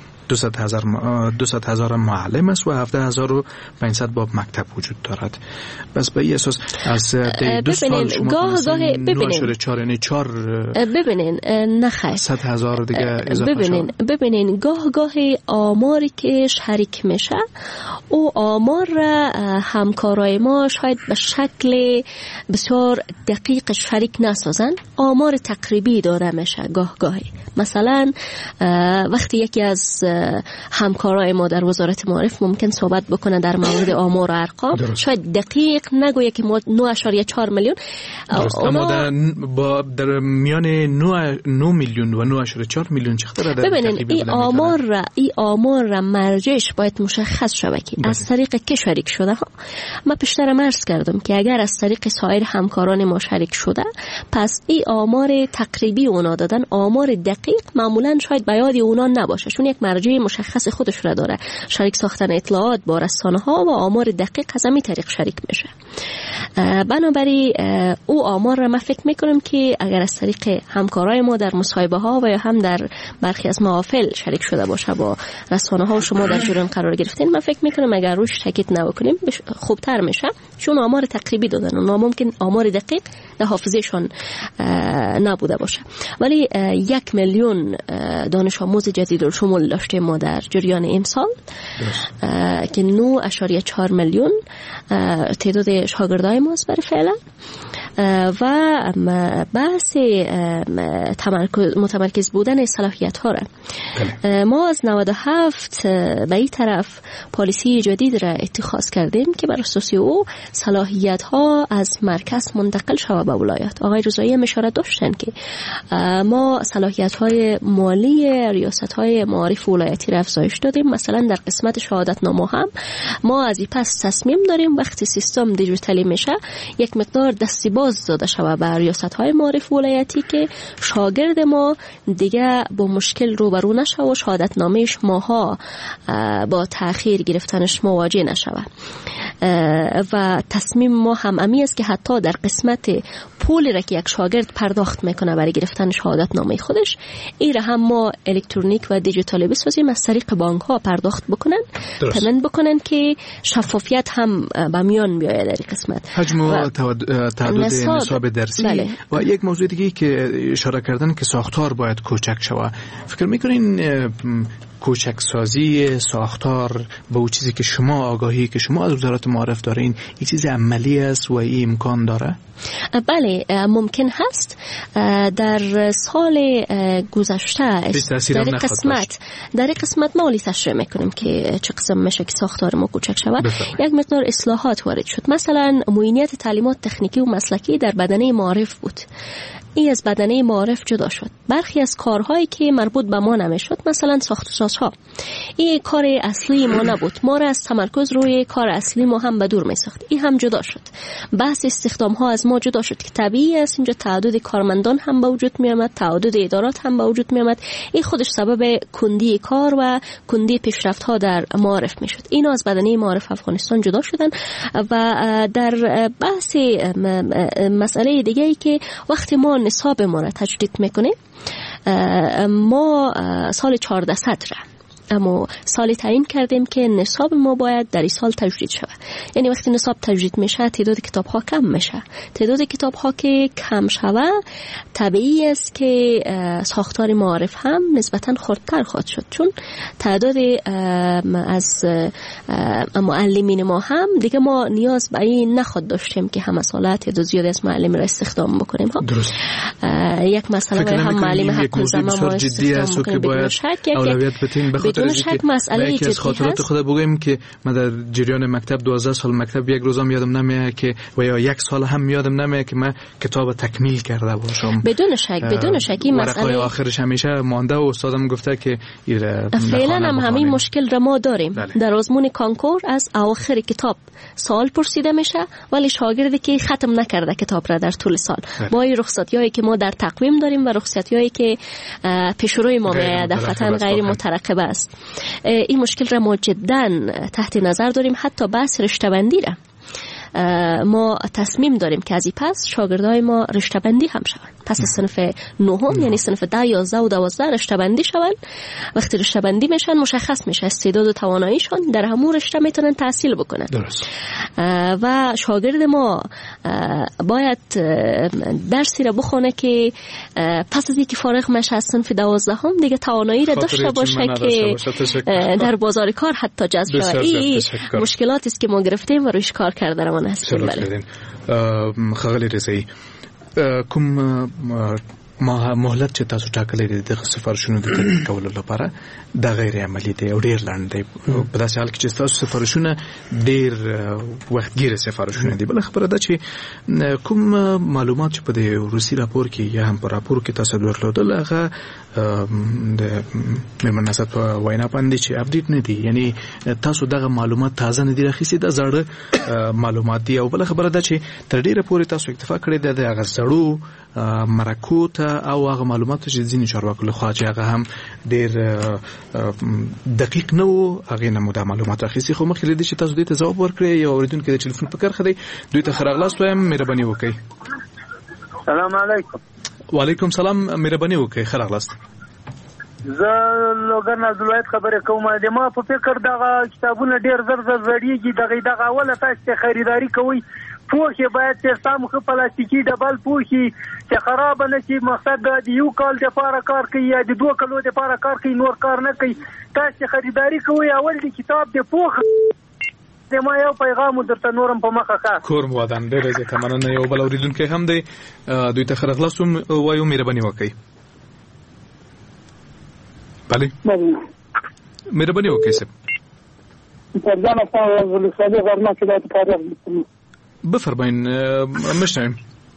200,000 معلم است و 17,500 باب مکتب وجود دارد. بس به این اساس از 2 سال شما 9.4 ببینین نخیر 100,000 دیگه اضافه ببینین گاهی آماری که شریک میشه او آمار را همکارای ما شاید به شکل بسیار دقیق شریک نسازن، آمار تقریبی داده میشه گاهی. مثلا وقتی یکی از همکارای ما در وزارت معارف ممکن صحبت بکنه در مورد آمار و ارقام، شاید دقیق نگویه که ما 9.4 میلیون، اما در میان 9 میلیون و 9.4 میلیون چقدر در ببینین این آمار را مرجعش باید مشخص شود که از طریق که شریک شده ها. من پیشتر عرض کردم که اگر از طریق سایر همکاران ما شریک شده، پس این آمار تقریبی اونا دادن، آمار دقیق معمولا شاید به یاد اونا نباشه، چون یک مرجع مشخص خودش را داره. شریک ساختن اطلاعات با رسانه ها و آمار دقیق از همین طریق شریک میشه. بنابراین او آمار را من فکر میکنم که اگر از طریق همکارای ما در مصاحبه ها و یا هم در برخی از محافل شریک شده باشه با رسانه ها و شما در جریان قرار گرفتین، من فکر میکنم اگر روش تاکید نکنیم خوبتر میشه، چون آمار تقریبی دادن و ممکن آمار دقیق در حافظهشان نبوده باشه. ولی 1 میلیون دانش آموز جدید رو شمول داشتیم ما در جریان امسال که 9.4 میلیون تعداد شاگردای ماست برای فعلا. و بحث متمرکز بودن صلاحیت ها را ما از 97 به این طرف پالیسی جدید را اتخاذ کردیم که بر اساس او صلاحیت ها از مرکز منتقل شود به ولایت. آقای رضایی هم اشاره داشتن که ما صلاحیت های مالی ریاست های معارف ولایتی را افزایش دادیم. مثلا در قسمت شهادتنامه هم ما از این پس تصمیم داریم وقتی سیستم دیجیتالی میشه یک مقدار دستی باز داده شود به ریاست های معارف ولایتی که شاگرد ما دیگه با مشکل روبرو نشه و شهادتنامهش ماها با تأخیر گرفتنش مواجه نشه. و تصمیم ما هم امی است که حتی در قسمت پولی را که یک شاگرد پرداخت میکنه برای گرفتن شهادتنامه خودش، این را هم ما الکترونیک و دیجیتالی بسازیم، از طریق بانک ها پرداخت بکنن، تامین بکنن که شفافیت هم به میان بیاید در این قسمت. حجم و تعداد نصاب درسی. بله. و یک موضوع دیگه که اشاره کردن که ساختار باید کوچک شود. فکر میکنین کوچک سازی ساختار با اون چیزی که شما آگاهی که شما از وزارت معارف دارین این چیز عملی است و این امکان داره؟ بله ممکن هست. در سال گذشته در قسمت ما تشریح میکنیم که چه قسم میشه که ساختار ما کوچک شود. یک مقدار اصلاحات وارد شد. مثلا معاینت تعلیمات تکنیکی و مسلکی در بدنه معارف بود، این از بدنه معارف جدا شد. برخی از کارهایی که مربوط به ما نمیشد، مثلا ساخت و سازها، این کار اصلی ما نبود، ما را از تمرکز روی کار اصلی ما هم به دور می ساخت. این هم جدا شد. بحث استخدام ها از ما جدا شد که طبیعی است اینجا تعدد کارمندان هم به وجود می آمد، تعدد ادارات هم به وجود می آمد. این خودش سبب کندی کار و کندی پیشرفت ها در معارف می شد. اینا از بدنه معارف افغانستان جدا شدن. و در بحث مسئله دیگه ای که وقتی ما نصاب ما را تجدید میکنیم، ما سال 1400 را اما سالی تعیین کردیم که نصاب ما باید در این سال تجدید شود. یعنی وقتی نصاب تجدید میشه تعداد کتاب ها کم میشه. تعداد کتاب ها که کم شود طبیعی است که ساختار معارف هم نسبتا خردتر خواهد شد، چون تعداد از معلمین ما هم دیگه ما نیاز به این نخواهد داشتیم که همه ساله تعداد زیادی از معلم را استخدام بکنیم. درست. یک مسئله هم معلم حق الزمان ما استخدام بکنیم بدون شک. بدون شک مسئله جدی هست. خاطرات خود بگویم که من در جریان مکتب 12 سال مکتب یک روزم یادم نمیاد که و یا یک سال هم یادم نمیاد که من کتاب تکمیل کرده باشم. بدون شک این مسئله آخرش همیشه مانده و استادم گفته که فعلا هم همین مشکل را ما داریم. در آزمون کانکور از اواخر کتاب سوال پرسیده میشه ولی شاگردی که ختم نکرده کتاب را در طول سال با این رخصتیایی که ما در تقویم داریم و رخصتیایی که پیش روی ما میاد دفعتاً غیر مترقبه است. این مشکل را ما جداً تحت نظر داریم. حتی بحث رشته بندی را ما تصمیم داریم که از این پس شاگردای ما رشته بندی هم شوند. پس از صنف 9 یعنی صنف 10 11 و 12 رشته بندی شوند. وقتی رشته بندی میشن مشخص میشه استعداد و تواناییشون در همون رشته میتونن تحصیل بکنن. درست. و شاگرد ما باید درسی را بخونه که پس از اینکه فارغ میشه از صنف 12 هم دیگه توانایی را داشته باشه که در بازار کار حتی جذب شود. این مشکلاتی است که ما گرفتیم و روش کار کردیم. خغلی رضایی کوم مهلت چې تاسو ټاکلې دي د سفارشونو د تطبیق کولو لپاره د غیر عملی دی او ډیر لاندې دی په داسې حال کې چې تاسو سفارشونه ډیر وختګیر سفارشونه دي. بل خبره ده چې کوم معلومات چې په د روسي راپور کې یا هم په راپور کې تاسو درلودل هغه د مېرمن نصرت په وینا باندې چې اپډیټ نه دي، یعنی تاسو دغه معلومات تازه نه دي راخیستي، د زړه معلومات دي. او بل خبره ده چې تر ډیره پورې تاسو اکتفا کړی ده د هغه زړو مرکو ته او هغه معلومات چې ځینې چارواکو لخوا چې هغه هم ډیر دقیق نه وو، هغه نه مو دا معلومات راخیستي. خو مخکې لدې چې تاسو دې ته ځواب ورکړئ یا اوریدونکو د ټلیفون په کرخه دی دوی ته ښه راغلاست وایم، مهرباني وکړئ. سلام علیکم. وعلیکم سلام، مهرباني وکړئ، ښه راغلاست. زه لوګر عبدالواحد خبرې کوم. د ما په فکر دغه کتابونه ډیر زر زړیږي، دغه اوله تاسو خریداري کوئ پوښي باید چې سم خو پلاستیکي ډبل پوښي چې خراب نه شي. مقصد د یو کال د لپاره کار کوي یا د 2 کالو د لپاره کار کوي، نور کار نه کوي. تاسو خریداري کوئ اول د کتاب د پوښ د ما یو پیغام درته نورم په مخه ښه کور مودان ډېر زه تمنه یو بل اوریدونکو هم دی دوی ته خرغلاسم وایو مهرباني وکړئ. بله مهرباني وکړئ سب پردان اصلا ولسوالی غرما که دایت کاری بفرمایین مشنویم.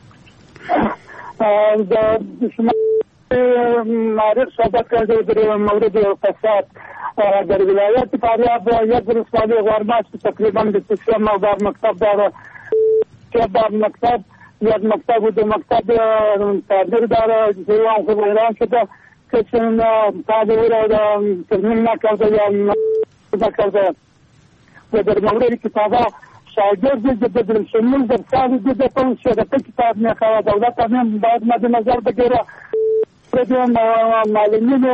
شما معرف صحبت کرده در مورد فساد در ولایت فاریاب یک ولسوالی غرما که تقریبا 23 بار مکتب داره که بار مکتب یک مکتب و 2 مکتب تعبیر داره جوان خوب ایران شده که چون تعبیر ترمیم نکرده یا نکرده و در مورد کتابا شاگرد جدید شمول در سال دیگه پس شده کتاب میخواد دولت هم باید مد نظر بگیره معلمین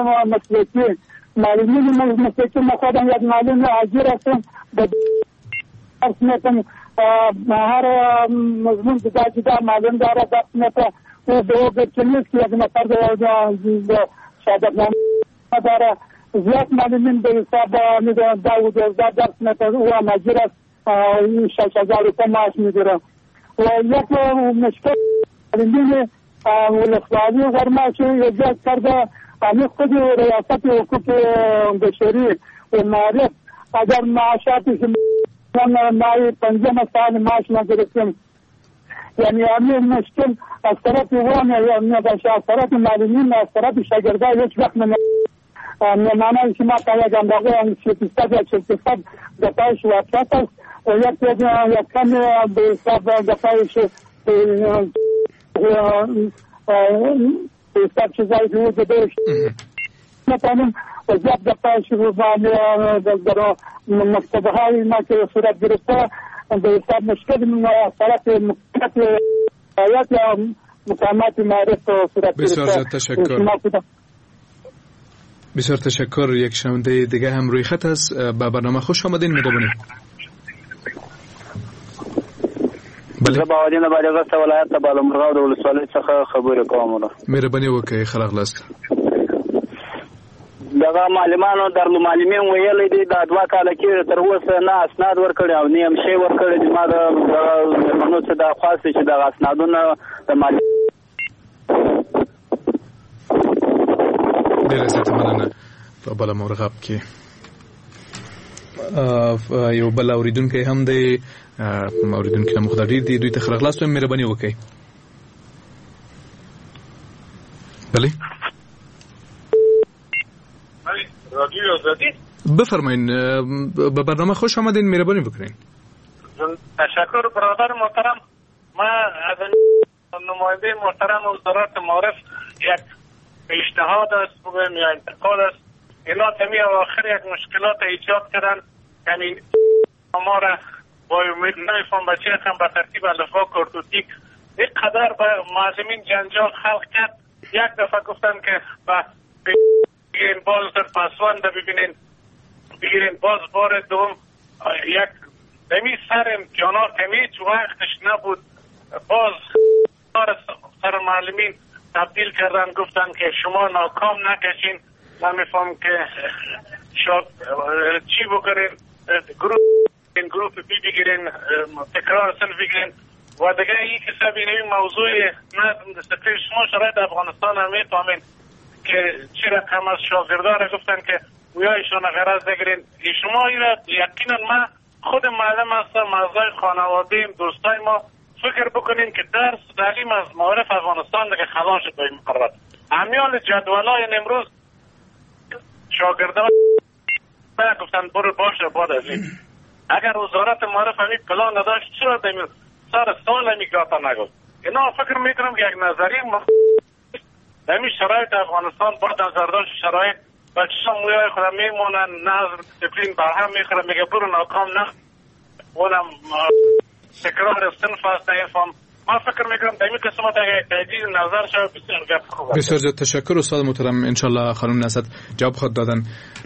مسلکی مخوادم یک معلم عجیر هستم درس میتم هر مضمون جدا معلم داره درس میتم و دو بچنیست که یک نفر شاگرد نام داره زیاد معلمین به حساب داود درس میتم و عجیر است 6,000 روپये معاش میگیره و یک مشکل معلمین ولسوالی غرما که ایجاد کرده همین خود ریاست حقوق بشری و معرف اگر معاشاتی مای 5 سال معاش نگرفتیم یعنی همین مشکل از طرف وام یا از طرف معلمین از طرف شاگردان هیچ وقت نمانه شما پاید اندازه 6% دفعش وابسط است و یک کم به حساب دفعش به حساب چیزایی که وجود داشت نتانیم و زیاد دفعش در مکتبه های ما که صورت گرفته به حساب مشکل از طرف مکتبه آیات یا مقامات معرف صورت گرفته. بسیار تشکر. بسیار تشکر. یک شنونده دیگه هم روی خط است. به برنامه خوش آمدین. مهربانی. زه باودین بالغ است ولایت بالامرغ د ولسوالۍ څخه خبرې کوم. مهرباني وکړئ خلاص. دغه معلمانو در معلمین ویلې دي د 2 کال کې تر اوسه نه اسناد ورکړي او نه هم شی ورکړي دي. ما د منو څخه د خاصه چې د اسنادونو د معلم ډېر زیات مننه. په بالامرغ کې یو بل اوریدونکو هم دی اوریدونکو مخدار دي دوی ته خلاص وایم مهرباني وکړئ. بله رادیو آزادی بفرمایین. به برنامه خوش آمدین. مهربانی بکنین. تشکر برادر محترم. ما از نماینده محترم وزارت معارف یک پیشنهاد است بگویم یا انتقاد است. اینا تمی آخر یک مشکلات ایجاد کردن یعنی ما را با امید نمیفهم بچه هم به ترتیب الفبا کارتوتیک یک قدر به معلمین جنجال خلق کرد. یک دفعه گفتن که بگیرین باز در پسوند ببینین بگیرین باز بار دوم یک دمی سر امتحانات همیچ وقتش نبود باز سر معلمین تبدیل کردن گفتن که شما ناکام نکشین. نمیفهم که شاید چی بکنین گروپ بی بگیرین تکرار سن بگیرین و دیگه این که سبینه موضوع نه سفیر شما شرایط افغانستان هم میفهمین که چی رقم از شاگردان گفتن که اویایشان غرض بگیرین. شما این یقینا ما خود معلم هستم، اعضای خانواده دوستای ما فکر بکنیم که درس تعلیم از معارف افغانستان دیگه خلاص شد. این مقررات همیان جدولای امروز شاگردان گفتن برو باشه بعد از این اگر وزارت معارف همین پلان نداشت چرا دمی سر سال میگاتا نگفت. اینا فکر میکنم که یک نظری دمی شرایط افغانستان با نظر داشت شرایط بچه مویای خودم میمونن نظر دیسپلین برهم میخوره میگه برو ناکام نه اونم تکرار صنف هست نفهم. ما فکر میکنم دمی قسمت اگر تجدید نظر شد بسیار گپ خوبه. بسیار زیاد تشکر استاد محترم. انشالله خانم نصرت جواب خود دادن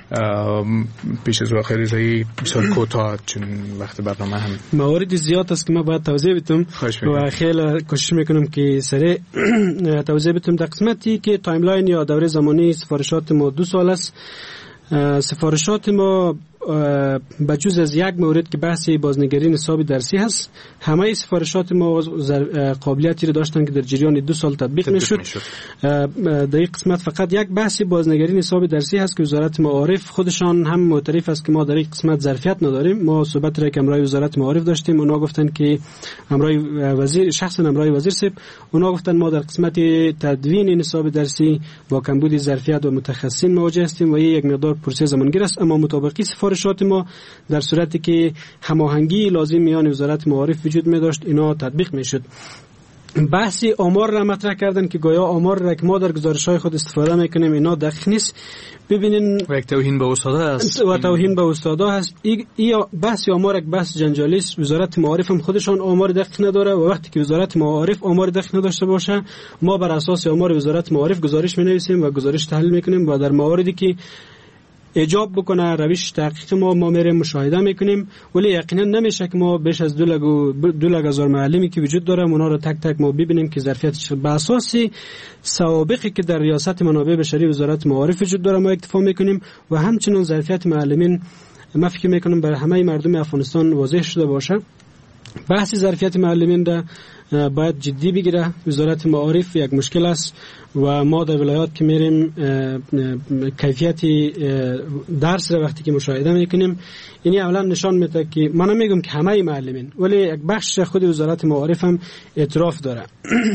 پیش از وقت رضایی بسیار کوتاه چون وقت برنامه هم موارد زیاد است که ما باید توضیح بدم و خیلی کوشش میکنم که سریع توضیح بدم. در قسمتی که تایملاین یا دوره زمانی سفارشات ما 2 سال است. سفارشات ما بجز از یک مورد که بحث بازنگری نصاب درسی هست همه سفارشات ما قابلیتی رو داشتن که در جریان 2 سال تطبیق میشد. در این قسمت فقط یک بحث بازنگری نصاب درسی هست که وزارت معارف خودشان هم معترف است که ما در این قسمت ظرفیت نداریم. ما صحبت را که امرای وزارت معارف داشتیم، اونا گفتن که امرای وزیر شخصا امرای وزیر صاحب اونا گفتن ما در قسمت تدوین نصاب درسی با کمبود ظرفیت و متخصصین مواجه هستیم و یک مقدار پروسه زمانگیر است. اما مطابقی سفارشات ما در صورتی که هماهنگی لازم میان وزارت معارف وجود می داشت اینا تطبیق می شد. بحث آمار را مطرح کردن که گویا آمار را که ما در گزارش‌های خود استفاده میکنیم اینا دقیق نیست. ببینین و یک توهین به استادا است و توهین به استادا هست. این بحث آمار یک بحث جنجالی است. وزارت معارف هم خودشان آمار دقیق نداره و وقتی که وزارت معارف آمار دقیق نداشته باشه ما بر اساس آمار وزارت معارف گزارش می‌نویسیم و گزارش تحلیل میکنیم و در مواردی که ایجاب بکنه روش تحقیق ما میریم مشاهده میکنیم. ولی یقینا نمیشه که ما بیش از 2,000 معلمی که وجود داره اونا رو تک تک ما ببینیم که ظرفیتش به اساس سوابقی که در ریاست منابع بشری وزارت معارف وجود داره ما اکتفا میکنیم و همچنین ظرفیت معلمین ما فکر میکنم برای همه مردم افغانستان واضح شده باشه. بحث ظرفیت معلمین را باید جدی بگیره. وزارت معارف یک مشکل است و ما در ولایات که میریم کیفیت درس را وقتی که مشاهده میکنیم اینی اولا نشان میده که من نمیگم که همه معلمین ولی یک بخش خود وزارت معارف هم اعتراف داره.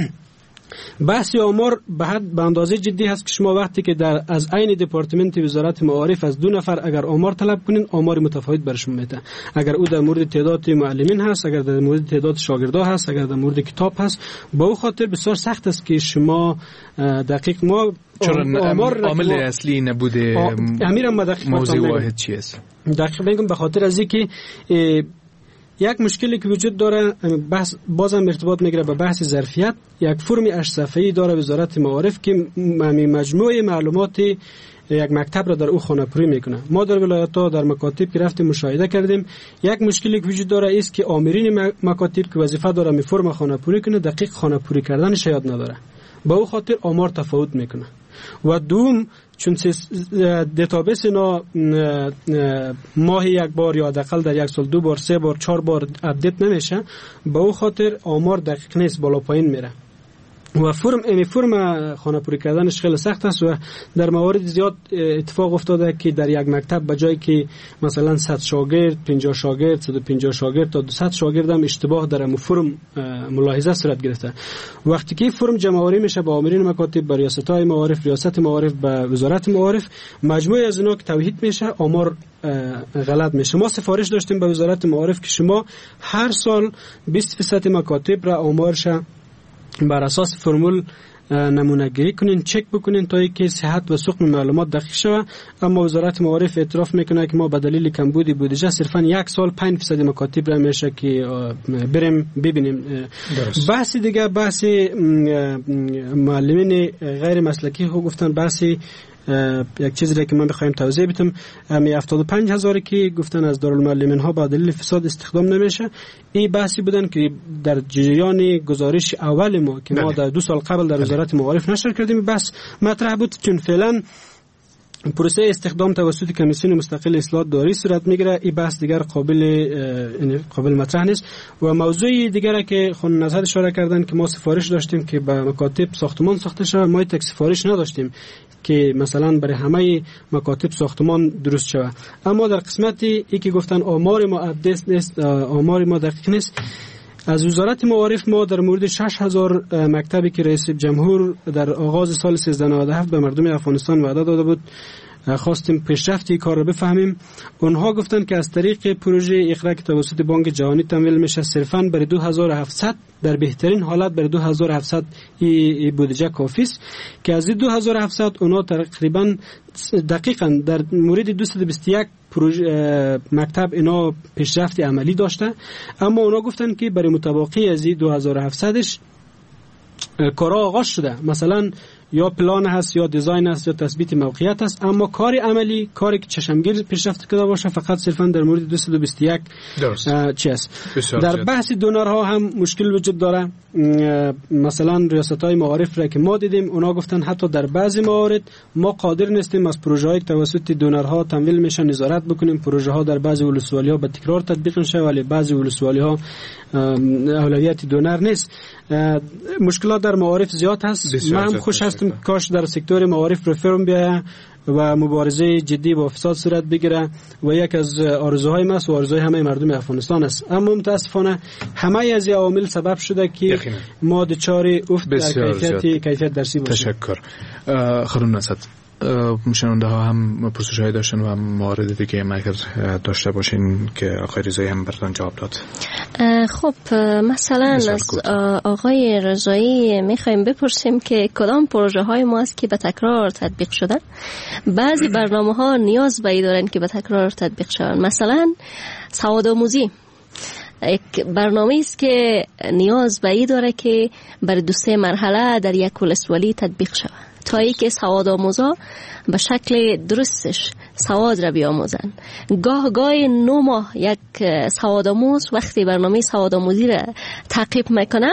بحث آمار به اندازه جدی هست که شما وقتی که از عین دپارتمنت وزارت معارف از 2 نفر اگر آمار طلب کنین آمار متفاوت برشون میده. اگر او در مورد تعداد معلمین هست، اگر در مورد تعداد شاگردا هست، اگر در مورد کتاب هست، با او خاطر بسیار سخت است که شما دقیق ما عامل اصلی نبوده موضوع واحد چی است. دقیق میگم به خاطر از اینکه یک مشکلی که وجود داره بحث بازم ارتباط میگیره به بحث ظرفیت. یک فرم 8 صفحه‌ای داره وزارت معارف که مجموعه معلومات یک مکتب را در او خانه‌پوری میکنه. ما در ولایت‌ها در مکاتب که رفتیم مشاهده کردیم یک مشکلی که وجود داره است که آمرین مکاتب که وظیفه داره می فرم خانه‌پوری کنه دقیق خانه‌پوری کردنش یاد نداره. با او خاطر آمار تفاوت میکنه. و دوم چون دیتابیس اینا ماهی یک بار یا حداقل در یک سال 2 بار 3 بار 4 بار اپدیت نمیشه با او خاطر آمار دقیق نیست بالا پایین میره و فرم خانه‌پوری کردنش خیلی سخت است و در موارد زیاد اتفاق افتاده که در یک مکتب به جای که مثلا 100 شاگرد 50 شاگرد 150 شاگرد تا 200 شاگرد هم اشتباه در فرم ملاحظه صورت گرفته. وقتی که فرم جمع‌آوری میشه با آمرین مکاتب با ریاست‌های معارف ریاست معارف با وزارت معارف مجموعه از اینا که توحید میشه آمار غلط میشه. ما سفارش داشتیم به وزارت معارف که شما هر سال 20% مکاتب را آمارش بر اساس فرمول نمونه گیری کنین چک بکنین تا اینکه صحت و سقم معلومات دقیق شود. اما وزارت معارف اعتراف میکنه که ما به دلیل کمبود بودجه صرفا یک سال 5% مکاتب را میشه که بریم ببینیم. بحث دیگه بحث معلمین غیر مسلکی خو گفتن بحث یک چیزی که من بخوایم توضیح بدم 75,000 که گفتن از دارالمعلمین ها با دلیل فساد استخدام نمیشه. این بحثی بودن که در جریان گزارش اول ما که ما در 2 سال قبل در وزارت معارف نشر کردیم بحث مطرح بود چون فعلا پروسه استخدام توسط کمیسیون مستقل اصلاحات داری صورت میگیره. این بحث دیگر قابل مطرح نیست. و موضوع دیگری که خانم نظر اشاره کردن که ما سفارش داشتیم که به مکاتب ساختمان ساخته شود، ما یک سفارش نداشتیم که مثلا برای همه مکاتب ساختمان درست شود. اما در قسمتی ای که گفتن آمار ما ابدیت نیست، آمار ما دقیق نیست، از وزارت معارف ما در مورد 6000 مکتبی که رئیس جمهور در آغاز سال 1397 به مردم افغانستان وعده داده بود خواستیم پیشرفتی کار را بفهمیم. اونها گفتن که از طریق پروژه اقرا که توسط بانک جهانی تمویل میشه صرفاً برای 2700 در بهترین حالت برای 2700 این بودجه کافی است که از 2700 اونا تقریبا دقیقاً در مورد 221 پروژه مکتب اینا پیشرفت عملی داشته. اما اونا گفتن که برای متباقی از 2700ش کارا آغاز شده، مثلا یا پلان هست یا دیزاین هست یا تثبیت موقعیت هست، اما کار عملی، کاری که چشمگیر پیشرفت کرده باشه فقط صرفا در مورد 221 چیز. در بحث دونرها هم مشکل وجود داره. مثلا ریاست‌های معارف را که ما دیدیم اونا گفتن حتی در بعضی موارد ما قادر نیستیم از پروژه‌های توسط دونرها تمویل میشن نظارت بکنیم. پروژه ها در بعضی ولسوالی‌ها به تکرار تطبیق میشه ولی بعضی ولسوالی‌ها اولویت دونر نیست. مشکلات در معارف زیاد هست. من هم خوش هستم کاش در سکتور معارف رفرم بیاید و مبارزه جدی با فساد صورت بگیره و یک از آرزوهای من و آرزوهای همه مردم افغانستان است. اما متاسفانه همه از عوامل سبب شده که ما دچار افت در کیفیت درسی باشیم. تشکر. خانم نصرت، مشنونده ها هم پرسش های داشتن و موارد دیگه مرکز داشته باشین که آقای رضایی هم براتون جواب داد. خب مثلا از آقای رضایی میخوایم بپرسیم که کدام پروژه های ما است که به تکرار تطبیق شده. بعضی برنامه ها نیاز به دارن که به تکرار تطبیق شوند. مثلا سوادآموزی یک برنامه است که نیاز به داره که بر 2-3 مرحله در یک ولسوالی تطبیق شود تا ای که سوادآموزا به شکل درستش سواد را بیاموزن. گاه 9 ماه یک سوادآموز وقتی برنامه سوادآموزی را تعقیب میکنه،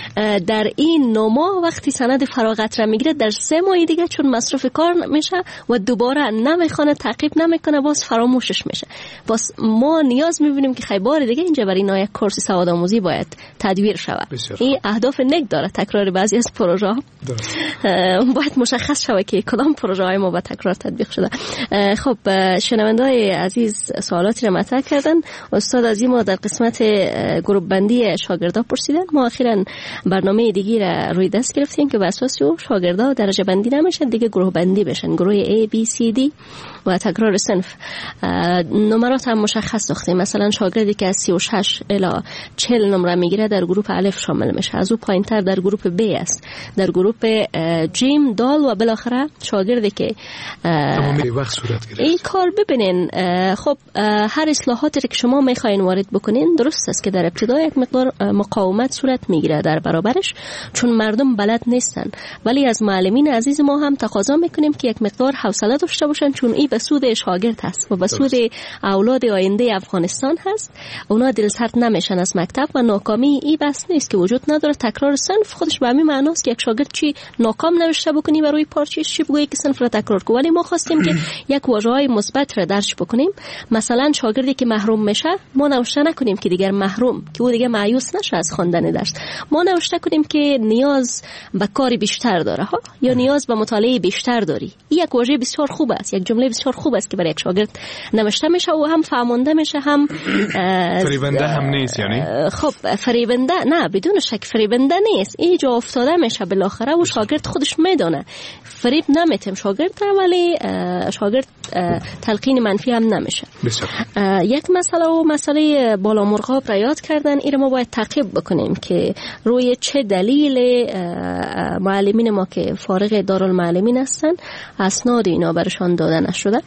در این 9 ماه وقتی سند فراغت را میگیره در 3 ماه دیگه چون مصروف کار میشه و دوباره نمیخونه تعقیب نمیکنه باز فراموشش میشه. باز ما نیاز میبینیم که خیلی دیگه اینجا برای اینا یک کورس سوادآموزی باید تدویر شود. این اهداف نک داره تکرار بعضی از پروژه ها باید مشخص شود که کدام پروژه های ما با تکرار تطبیق شده. خب شنونده‌های عزیز سوالاتی را مطرح کردن. استاد عزیز ما در قسمت گروه بندی شاگردا پرسیدن. ما اخیراً برنامه دیگه را روی دست گرفتیم که بر اساس او شاگردا درجه بندی نمیشن دیگه گروه بندی بشن، گروه A B C D و تکرار صنف. نمرات هم مشخص ساختیم. مثلا شاگردی که از 36 الی 40 نمره میگیره در گروه الف شامل میشه، از او پایینتر در گروه B است، در گروه جیم دال و بالاخره شاگردی که تمامی وقت صورت گرفت. این کار ببینین. خب هر اصلاحاتی که شما میخواین وارد بکنین درست است که در ابتدا یک مقدار مقاومت صورت میگیره در برابرش چون مردم بلد نیستن، ولی از معلمین عزیز ما هم تقاضا میکنیم که یک مقدار حوصله داشته باشن چون این به سود شاگرد هست و به سود اولاد آینده افغانستان هست. اونا دلسرد نمیشن از مکتب و ناکامی این بس نیست که وجود نداره. تکرار صنف خودش به همین معناست که یک شاگرد چی ناکام نوشته بکنی و روی پارچه‌اش چی بگویی که صنف را تکرار کنه، ولی ما خواستیم که یک واژه‌های مثبت را درج بکنیم. مثلا شاگردی که محروم میشه ما نوشته نکنیم که دیگر محروم که او دیگه مایوس نشه از خواندن درس، ما نوشته کنیم که نیاز به کار بیشتر داره ها یا نیاز به مطالعه بیشتر داری. این یک واژه بسیار خوب است، یک جمله بسیار خوب است که برای یک شاگرد نوشته میشه و هم فهمانده میشه هم فریبنده هم نیست. یعنی خب فریبنده نه، بدون شک فریبنده نیست. اینجا افتاده میشه بالاخره و شاگرد خودش میدونه فریب نمیتیم شاگرد را، ولی شاگرد تلقین منفی هم نمیشه. یک مسئله بالا مرغاب را یاد کردن. این ما باید تعقیب بکنیم که روی چه دلیل معلمین ما که فارغ دارالمعلمین هستن اسناد اینا برشان داده نشده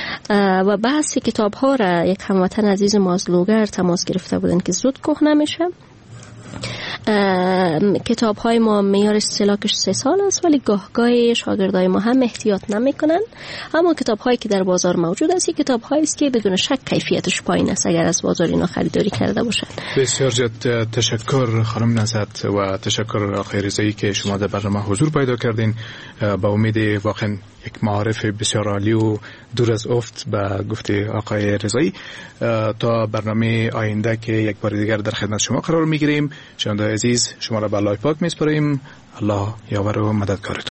و بحث کتاب ها را یک هموطن عزیز ما از لوگر تماس گرفته بودن که زود که نمیشه. کتاب های ما معیار استهلاکش 3 سال است، ولی گاه شاگردای ما هم احتیاط نمیکنن. اما کتاب هایی که در بازار موجود است کتاب هایی است که بدون شک کیفیتش پایین است اگر از بازار اینا خریداری کرده باشند. بسیار زیاد تشکر خانم نزهت و تشکر آقای رضایی که شما در برنامه حضور پیدا کردین. با امید واقعا یک معارف بسیار عالی و دور از افت به گفته آقای رضایی. تا برنامه آینده که یک بار دیگر در خدمت شما قرار میگیریم. شنوندگان عزیز، شما را به الله پاک میسپاریم. الله یاور و مددگارتون.